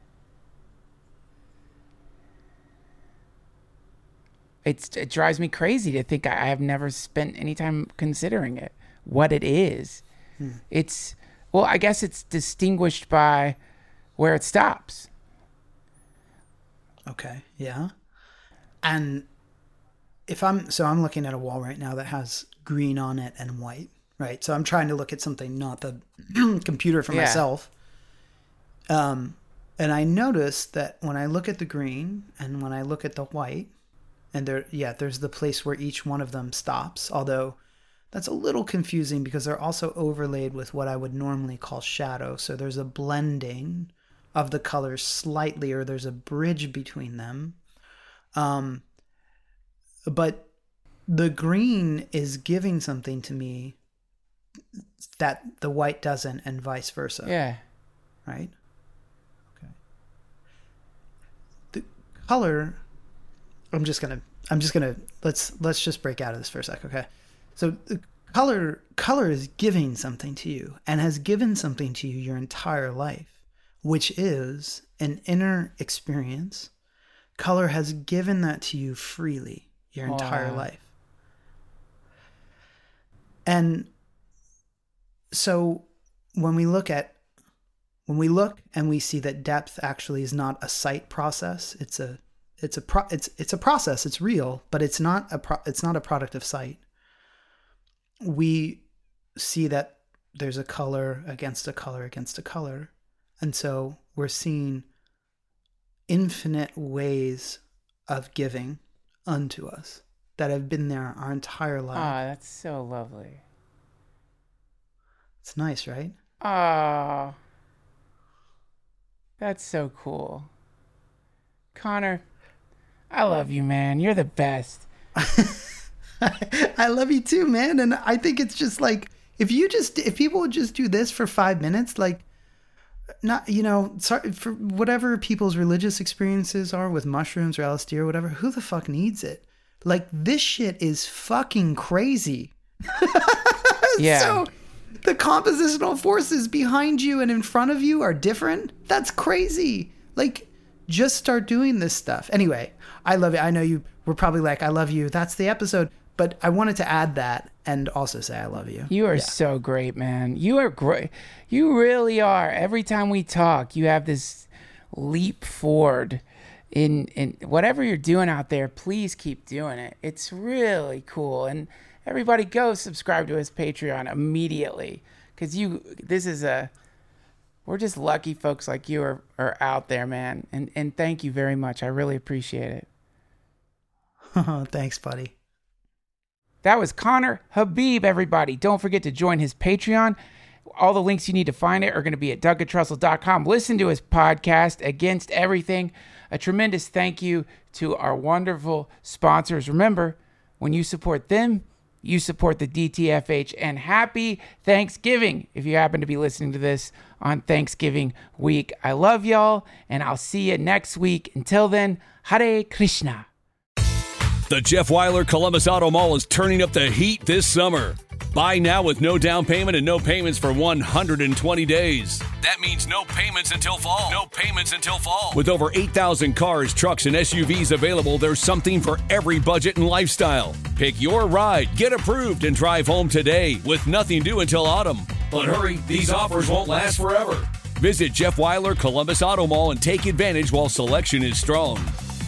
It's, it drives me crazy to think I, I have never spent any time considering it, what it is. Hmm. It's, well, I guess it's distinguished by where it stops. Okay, yeah. And if I'm, so I'm looking at a wall right now that has green on it and white, right? So I'm trying to look at something, not the computer for yeah. myself. Um, and I noticed that when I look at the green and when I look at the white, and there, yeah, there's the place where each one of them stops, although that's a little confusing because they're also overlaid with what I would normally call shadow. So there's a blending of the colors slightly, or there's a bridge between them. Um, but the green is giving something to me that the white doesn't, and vice versa. Yeah. Right? Okay. The color... I'm just gonna. I'm just gonna. Let's let's just break out of this for a sec, okay? So, the color color is giving something to you, and has given something to you your entire life, which is an inner experience. Color has given that to you freely your entire wow. life, and so when we look at when we look and we see that depth actually is not a sight process, it's a It's a pro- it's it's a process. It's real, but it's not a pro- it's not a product of sight. We see that there's a color against a color against a color. And so we're seeing infinite ways of giving unto us that have been there our entire life. Ah, that's so lovely. It's nice, right? Ah, that's so cool. Connor, I love you, man. You're the best. I love you too, man. And I think it's just like, if you just, if people would just do this for five minutes, like, not, you know, sorry, for whatever people's religious experiences are with mushrooms or L S D or whatever, who the fuck needs it? Like, this shit is fucking crazy. Yeah. So the compositional forces behind you and in front of you are different. That's crazy. Like, just start doing this stuff. Anyway, I love it. I know you were probably like, I love you. That's the episode. But I wanted to add that and also say I love you. You are Yeah. so great, man. You are great. You really are. Every time we talk, you have this leap forward in in whatever you're doing out there. Please keep doing it. It's really cool. And everybody go subscribe to his Patreon immediately, because you this is a we're just lucky folks like you are, are out there, man. And and thank you very much. I really appreciate it. Thanks, buddy. That was Connor Habib, everybody. Don't forget to join his Patreon. All the links you need to find it are going to be at doug trussell dot com. Listen to his podcast, Against Everything. A tremendous thank you to our wonderful sponsors. Remember, when you support them, you support the D T F H. And happy Thanksgiving if you happen to be listening to this on Thanksgiving week. I love y'all, and I'll see you next week. Until then, Hare Krishna. The Jeff Weiler Columbus Auto Mall is turning up the heat this summer. Buy now with no down payment and no payments for one hundred twenty days. That means no payments until fall. No payments until fall. With over eight thousand cars, trucks, and S U Vs available, there's something for every budget and lifestyle. Pick your ride, get approved, and drive home today with nothing due until autumn. But hurry, these offers won't last forever. Visit Jeff Weiler Columbus Auto Mall and take advantage while selection is strong.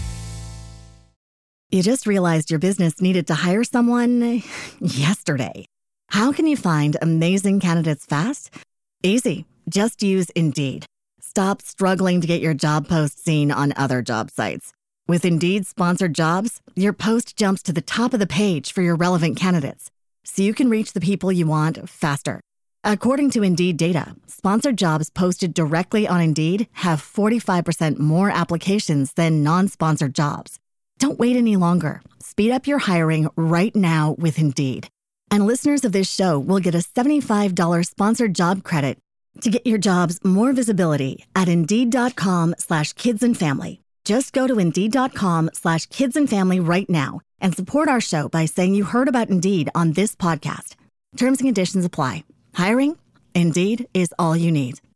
You just realized your business needed to hire someone yesterday. How can you find amazing candidates fast? Easy. Just use Indeed. Stop struggling to get your job post seen on other job sites. With Indeed sponsored jobs, your post jumps to the top of the page for your relevant candidates, so you can reach the people you want faster. According to Indeed data, sponsored jobs posted directly on Indeed have forty-five percent more applications than non-sponsored jobs. Don't wait any longer. Speed up your hiring right now with Indeed. And listeners of this show will get a seventy-five dollars sponsored job credit to get your jobs more visibility at Indeed.com slash kids and family. Just go to Indeed.com slash kids and family right now and support our show by saying you heard about Indeed on this podcast. Terms and conditions apply. Hiring? Indeed is all you need.